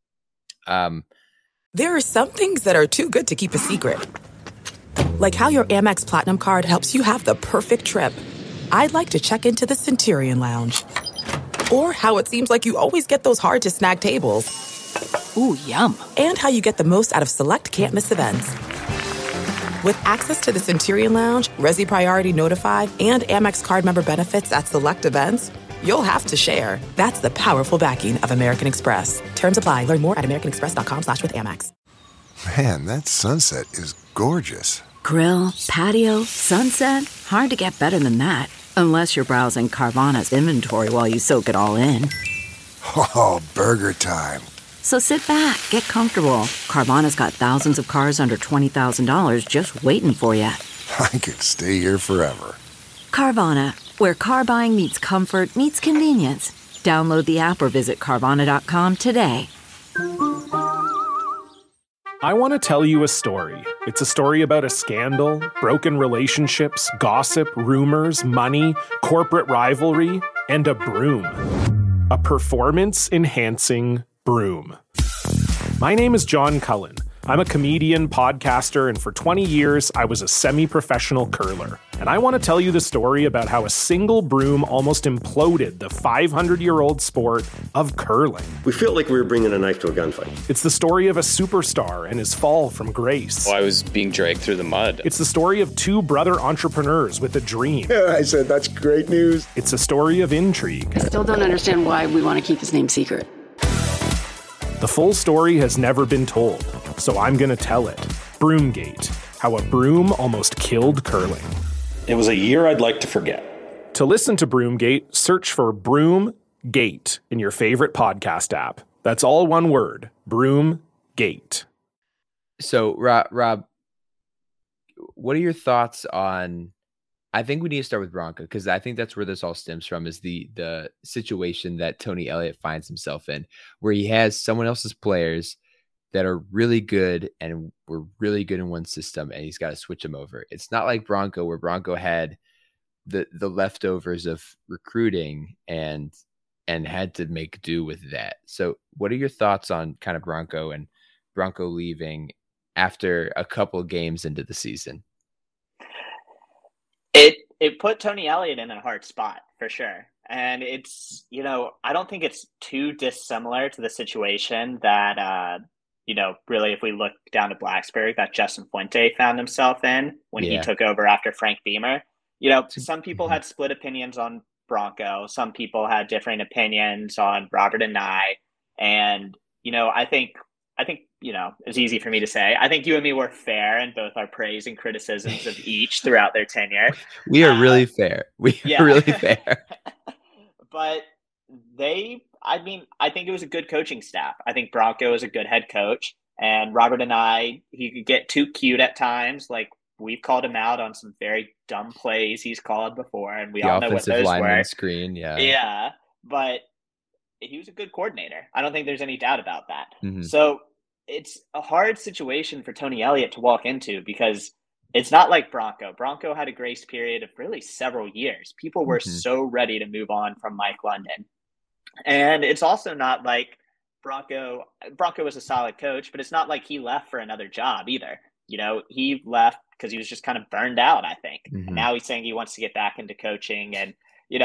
S5: There are some things that are too good to keep a secret. Like how your Amex Platinum card helps you have the perfect trip. I'd like to check into the Centurion Lounge. Or how it seems like you always get those hard-to-snag tables.
S6: Ooh, yum.
S5: And how you get the most out of select can't-miss events. With access to the Centurion Lounge, Resi Priority Notified, and Amex card member benefits at select events, you'll have to share. That's the powerful backing of American Express. Terms apply. Learn more at americanexpress.com/withAmex.
S7: Man, that sunset is gorgeous.
S6: Grill, patio, sunset. Hard to get better than that. Unless you're browsing Carvana's inventory while you soak it all in.
S7: Oh, burger time.
S6: So sit back, get comfortable. Carvana's got thousands of cars under $20,000 just waiting for you.
S7: I could stay here forever.
S6: Carvana, where car buying meets comfort meets convenience. Download the app or visit Carvana.com today.
S8: I want to tell you a story. It's a story about a scandal, broken relationships, gossip, rumors, money, corporate rivalry, and a broom. A performance-enhancing broom. My name is John Cullen. I'm a comedian, podcaster, and for 20 years, I was a semi-professional curler. And I want to tell you the story about how a single broom almost imploded the 500-year-old sport of curling.
S9: We felt like we were bringing a knife to a gunfight.
S8: It's the story of a superstar and his fall from grace.
S10: I was being dragged through the mud.
S8: It's the story of two brother entrepreneurs with a dream.
S9: I said, that's great news.
S8: It's a story of intrigue.
S11: I still don't understand why we want to keep his name secret.
S8: The full story has never been told, so I'm going to tell it. Broomgate, how a broom almost killed curling.
S12: It was a year I'd like to forget.
S8: To listen to Broomgate, search for Broomgate in your favorite podcast app. That's all one word, Broomgate.
S3: So, Rob, what are your thoughts on... I think we need to start with Bronco because I think that's where this all stems from is the situation that Tony Elliott finds himself in, where he has someone else's players that are really good and were really good in one system, and he's got to switch them over. It's not like Bronco, where Bronco had the leftovers of recruiting and had to make do with that. So what are your thoughts on kind of Bronco and Bronco leaving after a couple of games into the season?
S4: It put Tony Elliott in a hard spot for sure. And it's, I don't think it's too dissimilar to the situation that, really, if we look down to Blacksburg, that Justin Fuente found himself in when he took over after Frank Beamer. Some people had split opinions on Bronco. Some people had different opinions on Robert Anae. And, I think, it's easy for me to say. I think you and me were fair in both our praise and criticisms of each throughout their tenure.
S3: We are really fair. We are really fair.
S4: But I think it was a good coaching staff. I think Bronco is a good head coach. And Robert Anae, he could get too cute at times. Like, we've called him out on some very dumb plays he's called before. And we all know what those were.
S3: Screen,
S4: Yeah, but he was a good coordinator. I don't think there's any doubt about that.
S3: Mm-hmm.
S4: So it's a hard situation for Tony Elliott to walk into because it's not like Bronco. Bronco had a grace period of really several years. People were so ready to move on from Mike London. And it's also not like Bronco was a solid coach, but it's not like he left for another job either. He left because he was just kind of burned out, I think.
S3: Mm-hmm.
S4: And now he's saying he wants to get back into coaching. And,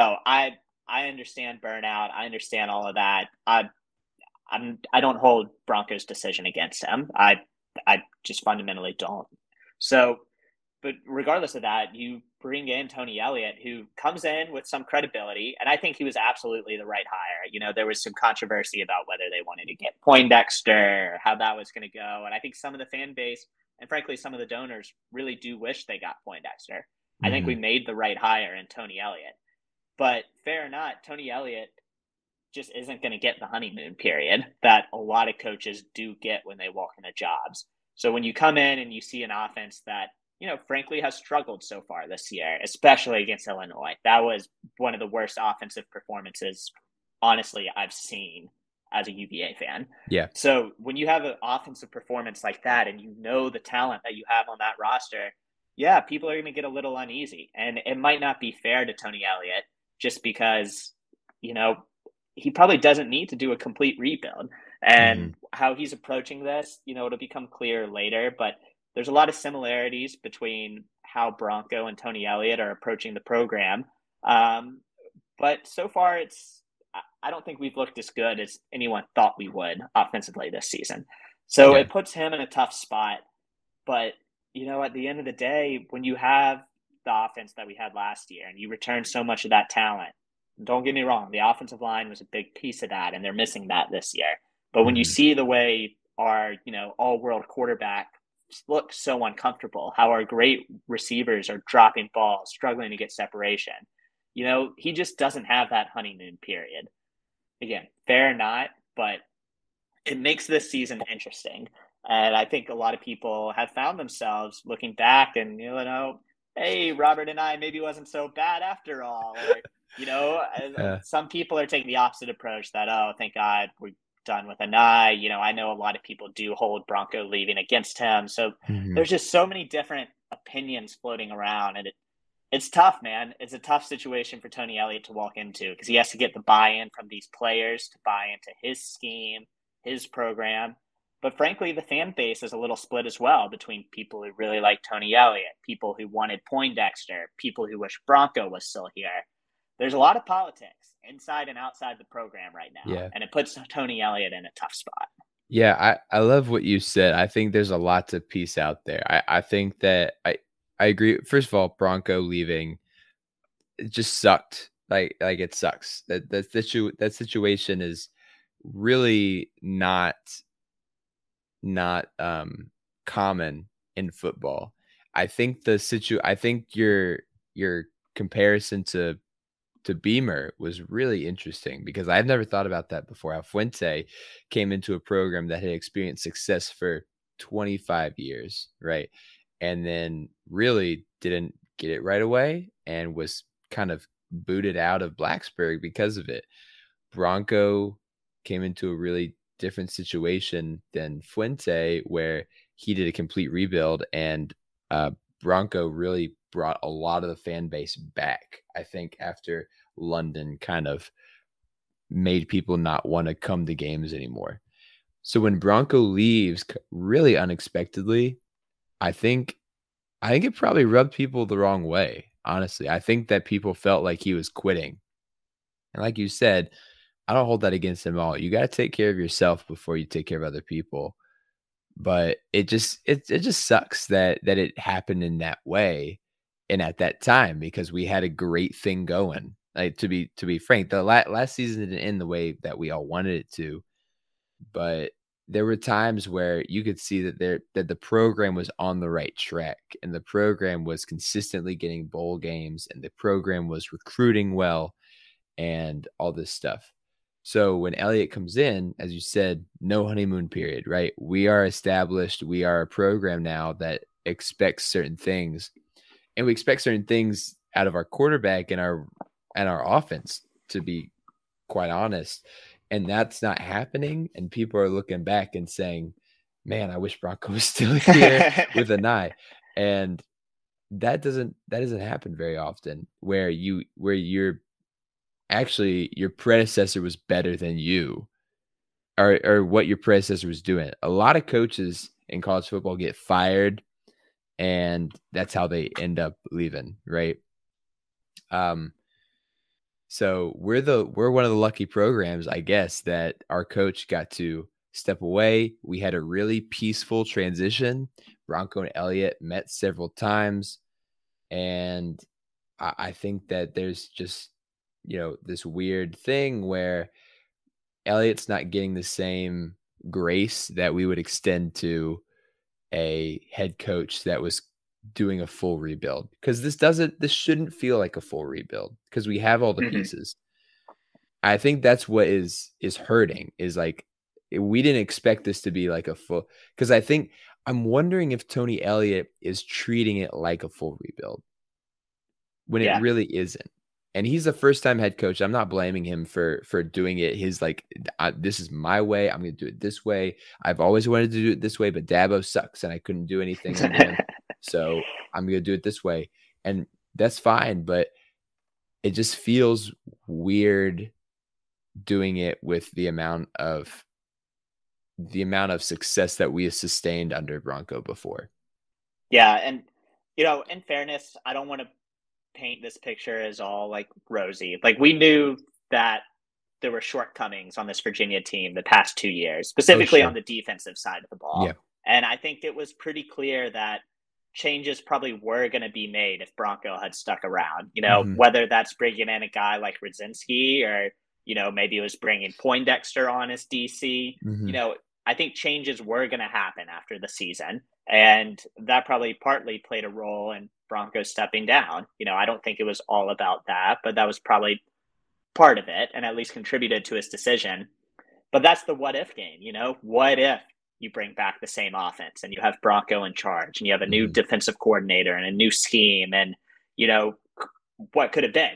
S4: I understand burnout. I understand all of that. I don't hold Bronco's decision against him. I just fundamentally don't. So, but regardless of that, you bring in Tony Elliott, who comes in with some credibility, and I think he was absolutely the right hire. There was some controversy about whether they wanted to get Poindexter, how that was going to go, and I think some of the fan base and frankly some of the donors really do wish they got Poindexter. Mm-hmm. I think we made the right hire in Tony Elliott. But fair or not, Tony Elliott just isn't going to get the honeymoon period that a lot of coaches do get when they walk into jobs. So when you come in and you see an offense that, frankly has struggled so far this year, especially against Illinois, that was one of the worst offensive performances, honestly, I've seen as a UVA fan.
S3: Yeah.
S4: So when you have an offensive performance like that and the talent that you have on that roster, yeah, people are going to get a little uneasy. And it might not be fair to Tony Elliott just because, he probably doesn't need to do a complete rebuild. And how he's approaching this, it'll become clear later. But there's a lot of similarities between how Bronco and Tony Elliott are approaching the program. But so far, I don't think we've looked as good as anyone thought we would offensively this season. So it puts him in a tough spot. But, at the end of the day, when you have the offense that we had last year and you return so much of that talent, don't get me wrong, the offensive line was a big piece of that, and they're missing that this year. But when you see the way our, all-world quarterback looks so uncomfortable, how our great receivers are dropping balls, struggling to get separation, he just doesn't have that honeymoon period. Again, fair or not, but it makes this season interesting. And I think a lot of people have found themselves looking back and, hey, Robert Anae maybe wasn't so bad after all. Or, some people are taking the opposite approach that, oh, thank God we're done with Anae. I know a lot of people do hold Bronco leaving against him. So there's just so many different opinions floating around. And it's tough, man. It's a tough situation for Tony Elliott to walk into because he has to get the buy-in from these players to buy into his scheme, his program. But frankly, the fan base is a little split as well between people who really like Tony Elliott, people who wanted Poindexter, people who wish Bronco was still here. There's a lot of politics inside and outside the program right now, and it puts Tony Elliott in a tough spot.
S3: Yeah, I love what you said. I think there's a lot to piece out there. I think that I agree. First of all, Bronco leaving, it just sucked. Like it sucks. That situation is really not common in football. I think I think your comparison to Beamer was really interesting because I've never thought about that before. How Fuente came into a program that had experienced success for 25 years, right? And then really didn't get it right away and was kind of booted out of Blacksburg because of it. Bronco came into a really different situation than Fuente, where he did a complete rebuild, and Bronco really brought a lot of the fan base back. I think after London kind of made people not want to come to games anymore. So when Bronco leaves really unexpectedly, I think it probably rubbed people the wrong way. Honestly, I think that people felt like he was quitting And like you said, I don't hold that against him at all. You got to take care of yourself before you take care of other people. But it just sucks that it happened in that way and at that time, because we had a great thing going. Like, to be frank, the last season didn't end the way that we all wanted it to, but there were times where you could see that the program was on the right track, and the program was consistently getting bowl games, and the program was recruiting well and all this stuff. So when Elliott comes in, as you said, no honeymoon period, right? We are established. We are a program now that expects certain things, and we expect certain things out of our quarterback and our offense, to be quite honest. And that's not happening. And people are looking back and saying, man, I wish Bronco was still here with an eye. And that doesn't happen very often, where you're actually, your predecessor was better than you, or what your predecessor was doing. A lot of coaches in college football get fired, and that's how they end up leaving, right? So we're one of the lucky programs, I guess, that our coach got to step away. We had a really peaceful transition. Bronco and Elliott met several times, and I think that there's just, this weird thing where Elliott's not getting the same grace that we would extend to a head coach that was doing a full rebuild, because this shouldn't feel like a full rebuild, because we have all the pieces. I think that's what is hurting, is like, we didn't expect this to be like a full, because I'm wondering if Tony Elliott is treating it like a full rebuild when it really isn't. And he's a first-time head coach. I'm not blaming him for doing it. His this is my way. I'm going to do it this way. I've always wanted to do it this way, but Dabo sucks, and I couldn't do anything under him. So I'm going to do it this way. And that's fine, but it just feels weird doing it with the amount of success that we have sustained under Bronco before.
S4: Yeah. And, in fairness, I don't want to paint this picture as all like rosy. Like, we knew that there were shortcomings on this Virginia team the past 2 years, specifically on the defensive side of the ball.
S3: Yeah.
S4: And I think it was pretty clear that changes probably were going to be made if Bronco had stuck around, whether that's bringing in a guy like Radzinski, or, maybe it was bringing Poindexter on as DC. I think changes were going to happen after the season, and that probably partly played a role in Bronco stepping down. I don't think it was all about that, but that was probably part of it, and at least contributed to his decision. But that's the what if game, what if you bring back the same offense and you have Bronco in charge and you have a new defensive coordinator and a new scheme, and, what could have been,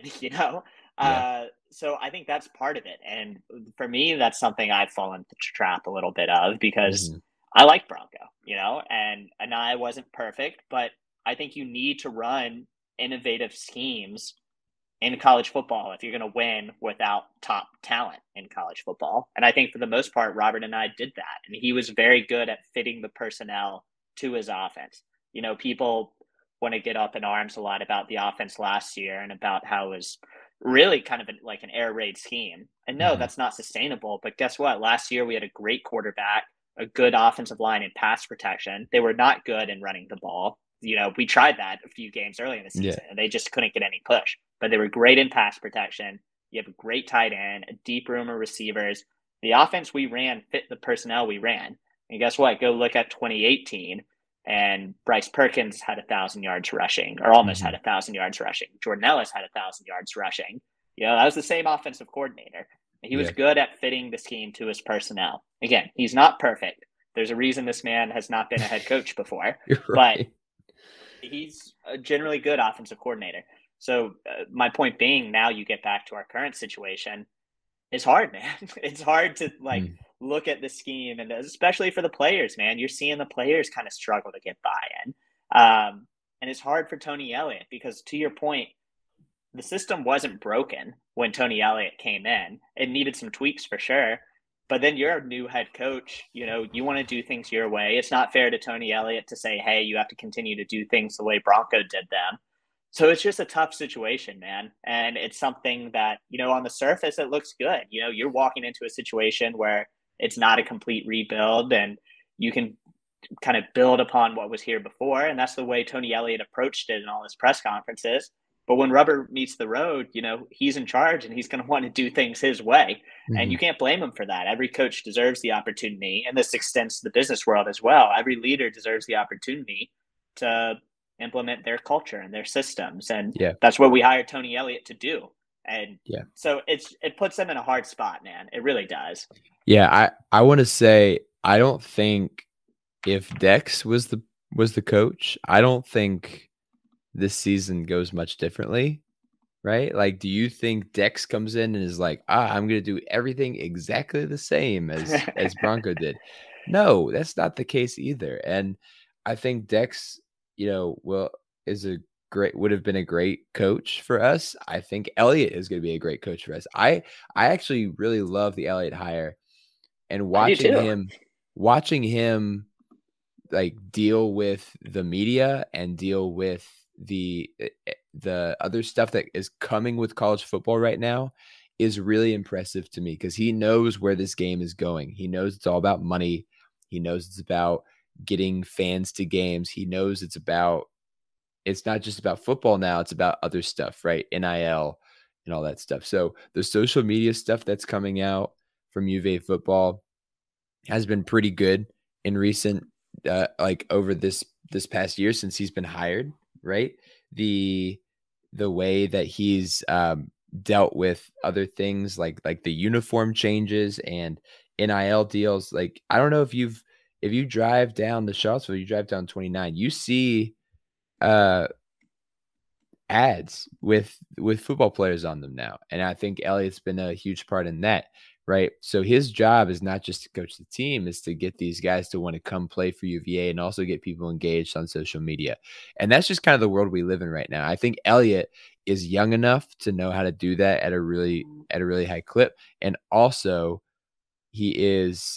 S4: So I think that's part of it. And for me, that's something I've fallen into the trap a little bit of, because I like Bronco, and I wasn't perfect, but I think you need to run innovative schemes in college football if you're going to win without top talent in college football. And I think for the most part, Robert and I did that. And he was very good at fitting the personnel to his offense. People want to get up in arms a lot about the offense last year and about how it was really kind of like an air raid scheme. And no, that's not sustainable. But guess what? Last year we had a great quarterback, a good offensive line in pass protection. They were not good in running the ball. We tried that a few games early in the season, and they just couldn't get any push. But they were great in pass protection. You have a great tight end, a deep room of receivers. The offense we ran fit the personnel we ran. And guess what? Go look at 2018, and Bryce Perkins had 1,000 yards rushing, or almost had 1,000 yards rushing. Jordan Ellis had 1,000 yards rushing. That was the same offensive coordinator. He was good at fitting the scheme to his personnel. Again, he's not perfect. There's a reason this man has not been a head coach before, but he's a generally good offensive coordinator. So my point being, now you get back to our current situation. It's hard, man. It's hard to look at the scheme, and especially for the players, man. You're seeing the players kind of struggle to get buy-in. And it's hard for Tony Elliott, because to your point, the system wasn't broken when Tony Elliott came in. It needed some tweaks for sure. But then you're a new head coach. You want to do things your way. It's not fair to Tony Elliott to say, hey, you have to continue to do things the way Bronco did them. So it's just a tough situation, man. And it's something that, on the surface, it looks good. You're walking into a situation where it's not a complete rebuild and you can kind of build upon what was here before. And that's the way Tony Elliott approached it in all his press conferences. But when rubber meets the road, he's in charge and he's going to want to do things his way. Mm-hmm. And you can't blame him for that. Every coach deserves the opportunity. And this extends to the business world as well. Every leader deserves the opportunity to implement their culture and their systems. And that's what we hired Tony Elliott to do. And so it puts them in a hard spot, man. It really does.
S3: Yeah. I want to say, I don't think if Dex was the coach, I don't think this season goes much differently, right? Like, do you think Dex comes in and is like, I'm going to do everything exactly the same as Bronco did? No, that's not the case either. And I think Dex, would have been a great coach for us. I think Elliott is going to be a great coach for us. I actually really love the Elliott hire, and watching him like deal with the media and deal with the other stuff that is coming with college football right now is really impressive to me, because he knows where this game is going. He knows it's all about money. He knows it's about getting fans to games. He knows it's not just about football now, it's about other stuff, right? NIL and all that stuff. So the social media stuff that's coming out from UVA football has been pretty good in recent, like over this past year since he's been hired, right? The way that he's dealt with other things like the uniform changes and NIL deals. Like, I don't know if you drive down the Charlottesville, you drive down 29, you see ads with football players on them now. And I think Elliott's been a huge part in that, right? So his job is not just to coach the team, is to get these guys to want to come play for UVA and also get people engaged on social media. And that's just kind of the world we live in right now. I think Elliott is young enough to know how to do that at a really high clip. And also he's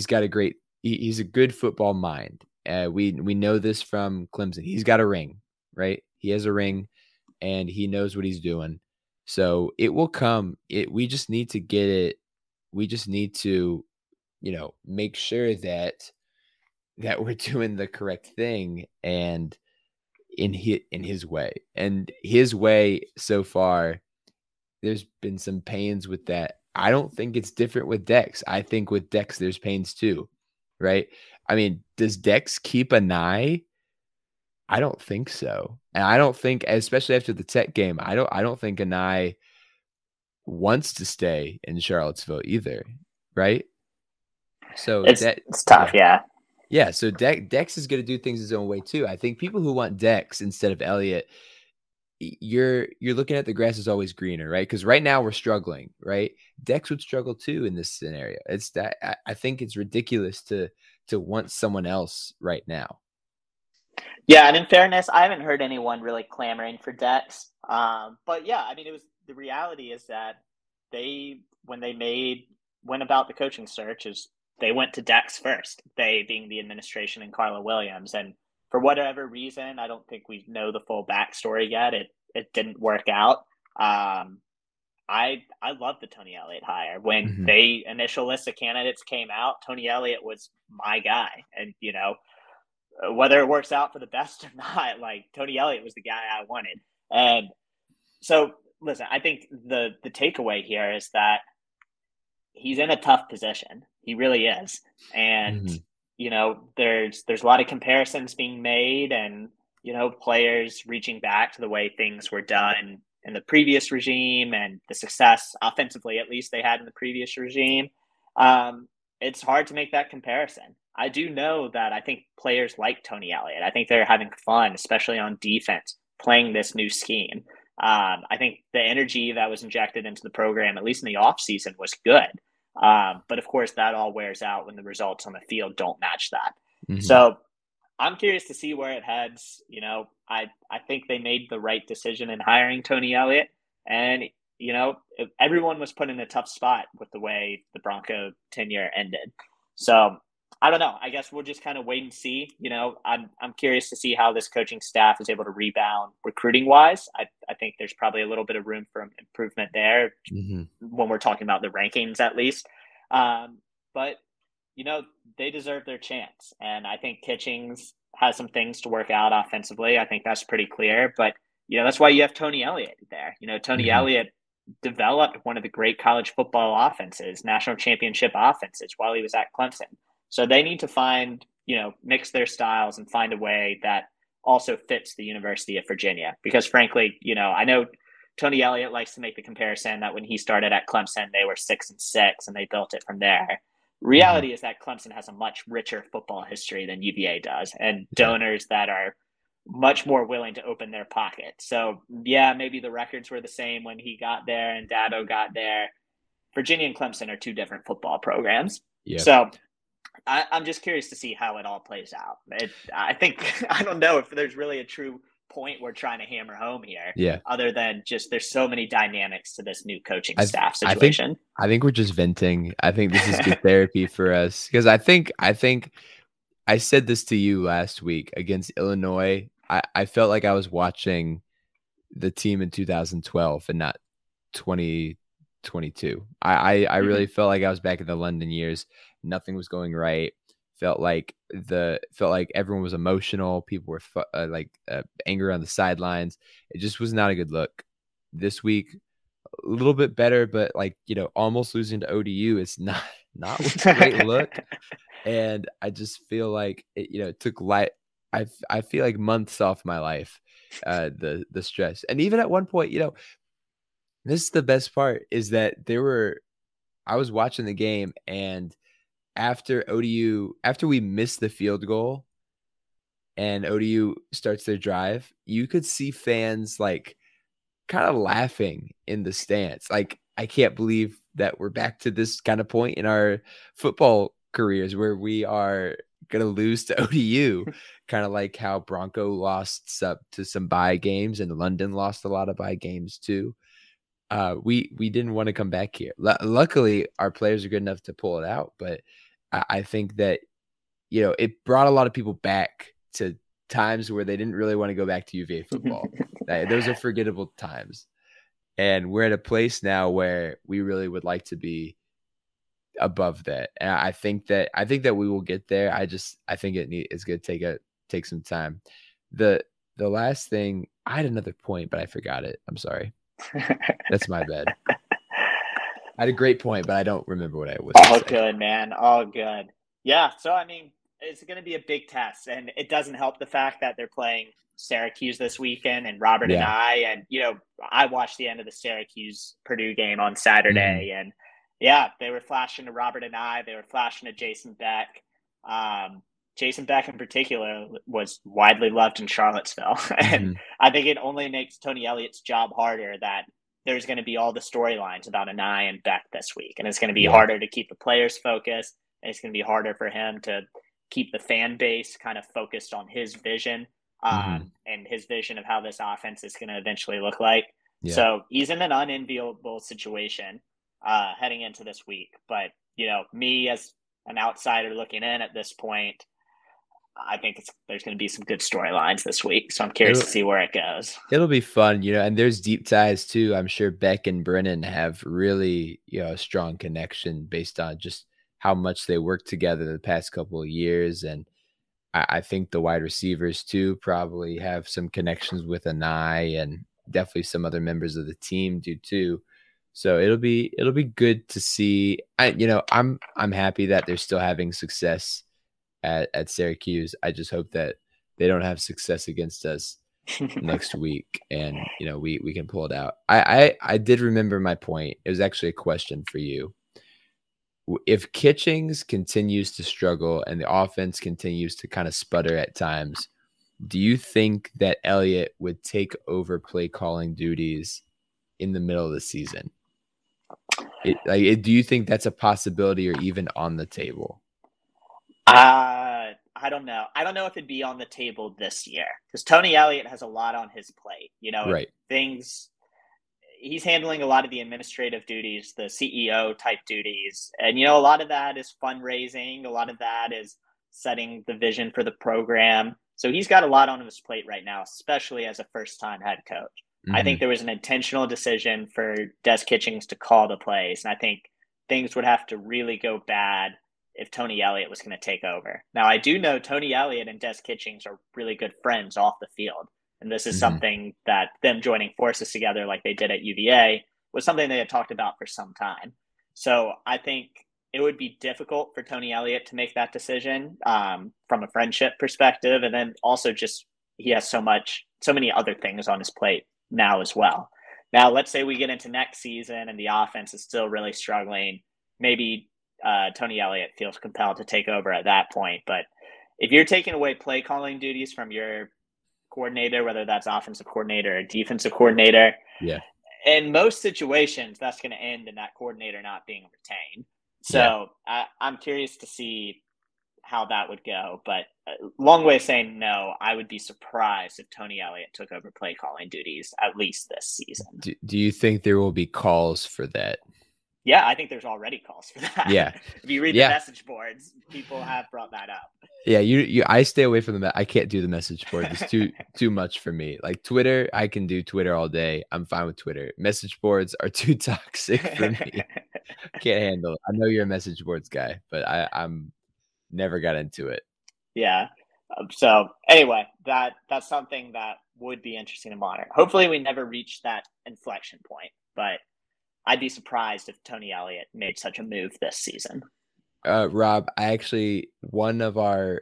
S3: a good football mind. We know this from Clemson. He's got a ring, right? He has a ring and he knows what he's doing. So it will come. We just need to get it. We just need to, make sure that we're doing the correct thing and in his way. And his way so far, there's been some pains with that. I don't think it's different with Dex. I think with Dex, there's pains too, right? I mean, does Dex keep an eye? I don't think so. And I don't think, especially after the Tech game, I don't think an eye wants to stay in Charlottesville either, right? So
S4: it's tough, yeah.
S3: Yeah, so Dex is going to do things his own way too. I think people who want Dex instead of Elliott, you're looking at the grass is always greener, right? Because right now we're struggling, right? Dex would struggle too in this scenario. It's that I think it's ridiculous to want someone else right now.
S4: Yeah, and in fairness, I haven't heard anyone really clamoring for Dex. But yeah, I mean, the reality is that when they went about the coaching search, is they went to Dex first, they being the administration and Carla Williams. And for whatever reason, I don't think we know the full backstory yet. It didn't work out. I love the Tony Elliott hire. When the initial list of candidates came out, Tony Elliott was my guy. And, whether it works out for the best or not, like, Tony Elliott was the guy I wanted. And so, listen, I think the takeaway here is that he's in a tough position. He really is. And, there's a lot of comparisons being made and, players reaching back to the way things were done in the previous regime and the success, offensively at least, they had in the previous regime. It's hard to make that comparison. I do know that I think players like Tony Elliott, I think they're having fun, especially on defense, playing this new scheme. I think the energy that was injected into the program, at least in the offseason, was good. But of course, that all wears out when the results on the field don't match that. So I'm curious to see where it heads. I think they made the right decision in hiring Tony Elliott. And, everyone was put in a tough spot with the way the Bronco tenure ended. So I don't know. I guess we'll just kind of wait and see. I'm curious to see how this coaching staff is able to rebound recruiting wise. I think there's probably a little bit of room for improvement there when we're talking about the rankings, at least. But they deserve their chance, and I think Kitchings has some things to work out offensively. I think that's pretty clear. But that's why you have Tony Elliott there. Tony Elliott developed one of the great college football offenses, national championship offenses, while he was at Clemson. So they need to mix their styles and find a way that also fits the University of Virginia. Because frankly, I know Tony Elliott likes to make the comparison that when he started at Clemson, they were 6-6 and they built it from there. Reality is that Clemson has a much richer football history than UVA does, and donors that are much more willing to open their pocket. So yeah, maybe the records were the same when he got there and Dabo got there. Virginia and Clemson are two different football programs. Yep. So I'm just curious to see how it all plays out. I don't know if there's really a true point we're trying to hammer home here.
S3: Yeah.
S4: Other than just there's so many dynamics to this new coaching staff situation.
S3: I think we're just venting. I think this is good therapy for us, because I think I said this to you last week against Illinois. I felt like I was watching the team in 2012 and not 2022. I really felt like I was back in the London years. Nothing was going right. Felt like everyone was emotional. People were angry on the sidelines. It just was not a good look. This week, a little bit better, but almost losing to ODU is not a great look. And I just feel like it took I feel like months off my life, the stress. And even at one point, this is the best part, is that I was watching the game, and after we missed the field goal and ODU starts their drive, you could see fans kind of laughing in the stands. I can't believe that we're back to this kind of point in our football careers where we are going to lose to ODU, kind of like how Bronco lost to some bye games and London lost a lot of bye games too. We didn't want to come back here. Luckily, our players are good enough to pull it out, but I think that, it brought a lot of people back to times where they didn't really want to go back to UVA football. Those are forgettable times. And we're at a place now where we really would like to be above that. And I think that we will get there. I think it's going to take some time. The last thing, I had another point, but I forgot it. I'm sorry. That's my bad. I had a great point, but I don't remember what I was.
S4: All good, man. All good. Yeah. So, it's going to be a big test, and it doesn't help the fact that they're playing Syracuse this weekend, and Robert and I watched the end of the Syracuse-Purdue game on Saturday, and they were flashing to Robert and I. They were flashing to Jason Beck. Jason Beck in particular was widely loved in Charlottesville. And I think it only makes Tony Elliott's job harder that there's going to be all the storylines about Anai and Beck this week. And it's going to be harder to keep the players focused. And it's going to be harder for him to keep the fan base kind of focused on his vision and his vision of how this offense is going to eventually look like. Yeah. So he's in an unenviable situation heading into this week. But, me as an outsider looking in at this point, I think there's going to be some good storylines this week. So I'm curious to see where it goes.
S3: It'll be fun, and there's deep ties too. I'm sure Beck and Brennan have really, a strong connection based on just how much they worked together the past couple of years. And I think the wide receivers too probably have some connections with Anai, and definitely some other members of the team do too. So it'll be good to see. I'm happy that they're still having success at Syracuse. I just hope that they don't have success against us next week, and we can pull it out. I did remember my point. It was actually a question for you. If Kitchings continues to struggle and the offense continues to kind of sputter at times, do you think that Elliott would take over play calling duties in the middle of the season? Do you think that's a possibility or even on the table?
S4: I don't know. I don't know if it'd be on the table this year because Tony Elliott has a lot on his plate.
S3: Right.
S4: Things. he's handling a lot of the administrative duties, the CEO type duties. And, a lot of that is fundraising. A lot of that is setting the vision for the program. So he's got a lot on his plate right now, especially as a first-time head coach. I think there was an intentional decision for Des Kitchings to call the plays. And I think things would have to really go bad if Tony Elliott was going to take over. Now, I do know Tony Elliott and Des Kitchings are really good friends off the field. And this is something that them joining forces together like they did at UVA was something they had talked about for some time. So I think it would be difficult for Tony Elliott to make that decision from a friendship perspective. And then also just he has so many other things on his plate now as well. Now, let's say we get into next season and the offense is still really struggling. Maybe Tony Elliott feels compelled to take over at that point. But if you're taking away play calling duties from your coordinator, whether that's offensive coordinator or defensive coordinator, in most situations, that's going to end in that coordinator not being retained. So I'm curious to see how that would go. But long way of saying no, I would be surprised if Tony Elliott took over play calling duties at least this season.
S3: Do you think there will be calls for that?
S4: Yeah, I think there's already calls for that.
S3: Yeah.
S4: If you read the message boards, people have brought that up.
S3: Yeah, I stay away from I can't do the message board. It's too much for me. Like Twitter, I can do Twitter all day. I'm fine with Twitter. Message boards are too toxic for me. Can't handle it. I know you're a message boards guy, but I'm never got into it.
S4: Yeah. So anyway, that's something that would be interesting to monitor. Hopefully we never reach that inflection point, but I'd be surprised if Tony Elliott made such a move this season.
S3: Rob, one of our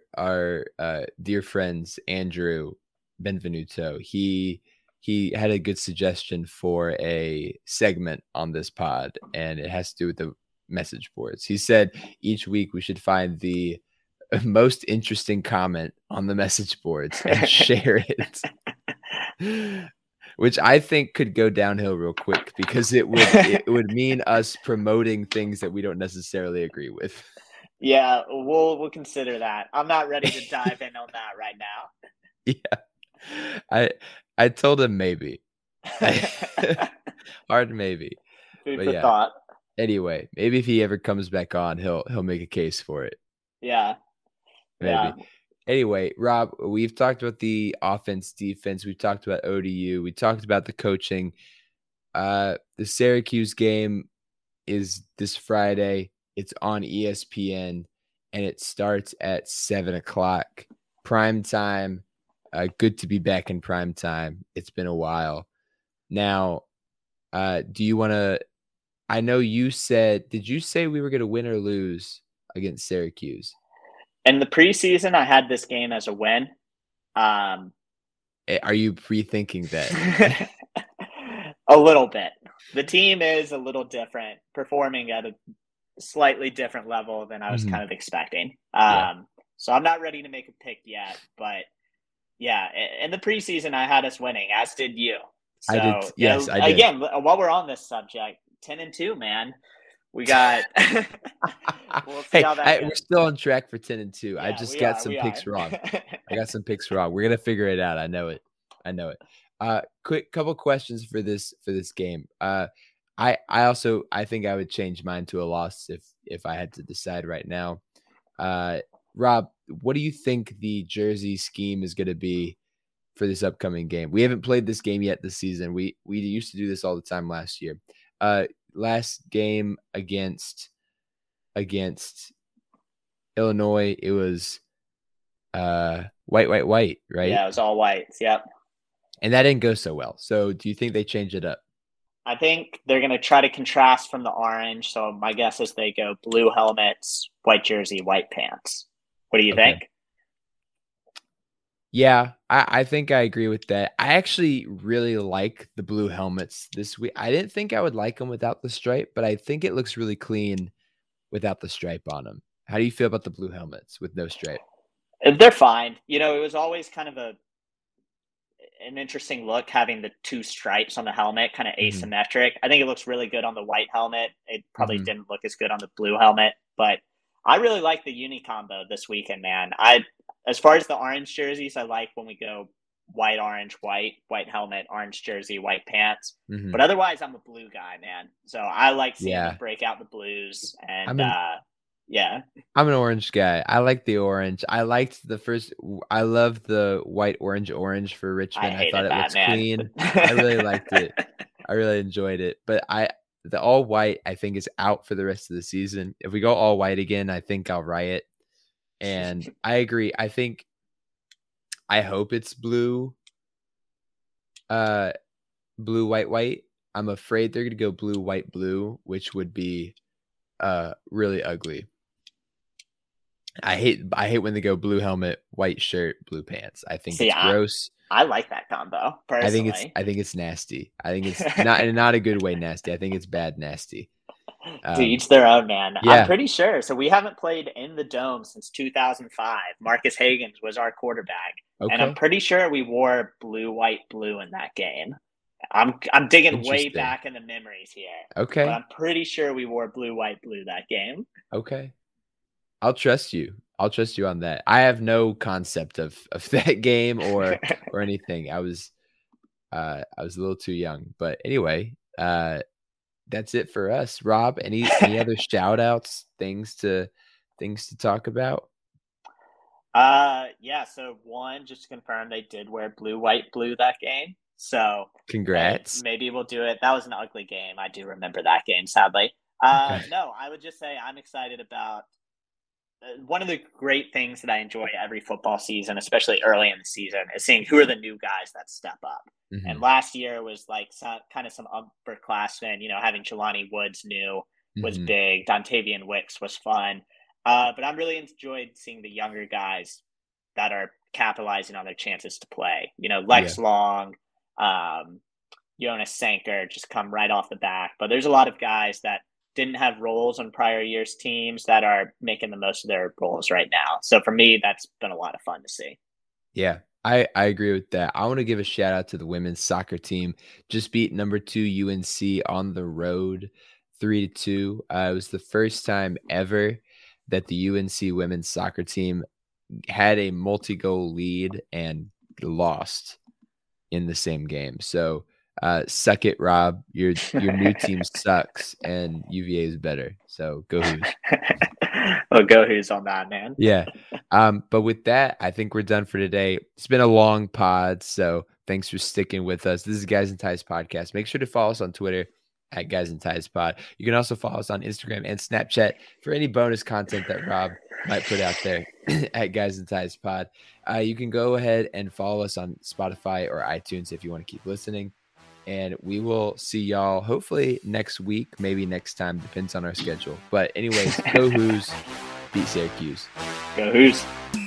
S3: dear friends, Andrew Benvenuto, he had a good suggestion for a segment on this pod, and it has to do with the message boards. He said each week we should find the most interesting comment on the message boards and share it. Which I think could go downhill real quick because it would mean us promoting things that we don't necessarily agree with.
S4: Yeah, we'll consider that. I'm not ready to dive in on that right now.
S3: Yeah, I told him maybe. Hard maybe.
S4: Food for thought.
S3: Anyway, maybe if he ever comes back on, he'll make a case for it.
S4: Yeah.
S3: Maybe. Yeah. Anyway, Rob, we've talked about the offense, defense. We've talked about ODU. We talked about the coaching. The Syracuse game is this Friday. It's on ESPN, and it starts at 7 o'clock. Prime time. Good to be back in prime time. It's been a while. Now, do you want to – I know you said – did you say we were going to win or lose against Syracuse?
S4: In the preseason, I had this game as a win.
S3: Are you rethinking that?
S4: A little bit. The team is a little different, performing at a slightly different level than I was kind of expecting. So I'm not ready to make a pick yet. But, yeah, in the preseason, I had us winning, as did you. So,
S3: I did. Yes, I did.
S4: Again, while we're on this subject, 10-2, man. We got we'll see how that goes.
S3: We're still on track for 10-2. I just got some picks wrong. I got some picks wrong. We're gonna figure it out. I know it. Quick couple questions for this game. I think I would change mine to a loss if I had to decide right now. Rob, what do you think the jersey scheme is going to be for this upcoming game? We haven't played this game yet this season. We used to do this all the time last year. Last game against Illinois, it was white, right?
S4: Yeah, it was all whites. Yep.
S3: And that didn't go so well. So do you think they change it up?
S4: I think they're going to try to contrast from the orange. So my guess is they go blue helmets, white jersey, white pants. What do you think?
S3: Yeah, I think I agree with that. I actually really like the blue helmets this week. I didn't think I would like them without the stripe, but I think it looks really clean without the stripe on them. How do you feel about the blue helmets with no stripe?
S4: They're fine. It was always kind of an interesting look having the two stripes on the helmet, kind of asymmetric. I think it looks really good on the white helmet. It probably didn't look as good on the blue helmet, but I really like the uni combo this weekend, man. As far as the orange jerseys, I like when we go white, orange, white helmet, orange jersey, white pants.
S3: Mhm.
S4: But otherwise, I'm a blue guy, man. So I like seeing them break out the blues. And
S3: I'm an orange guy. I like the orange. I liked I love the white, orange for Richmond. I thought it looked clean. I really liked it. I really enjoyed it. But the all white, I think, is out for the rest of the season. If we go all white again, I think I'll riot. And I agree. I hope it's blue, white. I'm afraid they're going to go blue, white, blue, which would be really ugly. I hate when they go blue helmet, white shirt, blue pants. I think it's gross.
S4: I like that combo personally.
S3: I think it's nasty. I think it's not a good way nasty. I think it's bad nasty.
S4: To each their own, man.
S3: Yeah.
S4: I'm pretty sure. So we haven't played in the Dome since 2005. Marcus Hagans was our quarterback.
S3: Okay.
S4: And I'm pretty sure we wore blue, white, blue in that game. I'm digging way back in the memories here.
S3: Okay.
S4: But I'm pretty sure we wore blue, white, blue that game.
S3: Okay. I'll trust you. I'll trust you on that. I have no concept of that game or anything. I was a little too young. But anyway, that's it for us. Rob, any other shout outs, things to talk about?
S4: So one, just to confirm, they did wear blue, white, blue that game. So
S3: congrats.
S4: Maybe we'll do it. That was an ugly game. I do remember that game, sadly. No, I would just say I'm excited about one of the great things that I enjoy every football season, especially early in the season, is seeing who are the new guys that step up. Mm-hmm. And last year was like some upperclassmen, having Jelani Woods new was big. Dontavian Wicks was fun. But I'm really enjoyed seeing the younger guys that are capitalizing on their chances to play. Lex Long, Jonas Sanker just come right off the back. But there's a lot of guys that didn't have roles on prior years' teams that are making the most of their roles right now. So for me, that's been a lot of fun to see.
S3: Yeah, I agree with that. I want to give a shout out to the women's soccer team. Just beat number 2 UNC on the road 3-2. It was the first time ever that the UNC women's soccer team had a multi-goal lead and lost in the same game. So suck it, Rob. Your new team sucks and UVA is better. So go Hoos.
S4: Well, go Hoos on that, man.
S3: Yeah. But with that, I think we're done for today. It's been a long pod, so thanks for sticking with us. This is Guys and Ties Podcast. Make sure to follow us on Twitter at Guys and Ties Pod. You can also follow us on Instagram and Snapchat for any bonus content that Rob might put out there at Guys and Ties Pod. You can go ahead and follow us on Spotify or iTunes if you want to keep listening. And we will see y'all hopefully next week, maybe next time, depends on our schedule. But anyways, go Hoos, beat Syracuse.
S4: Go Hoos.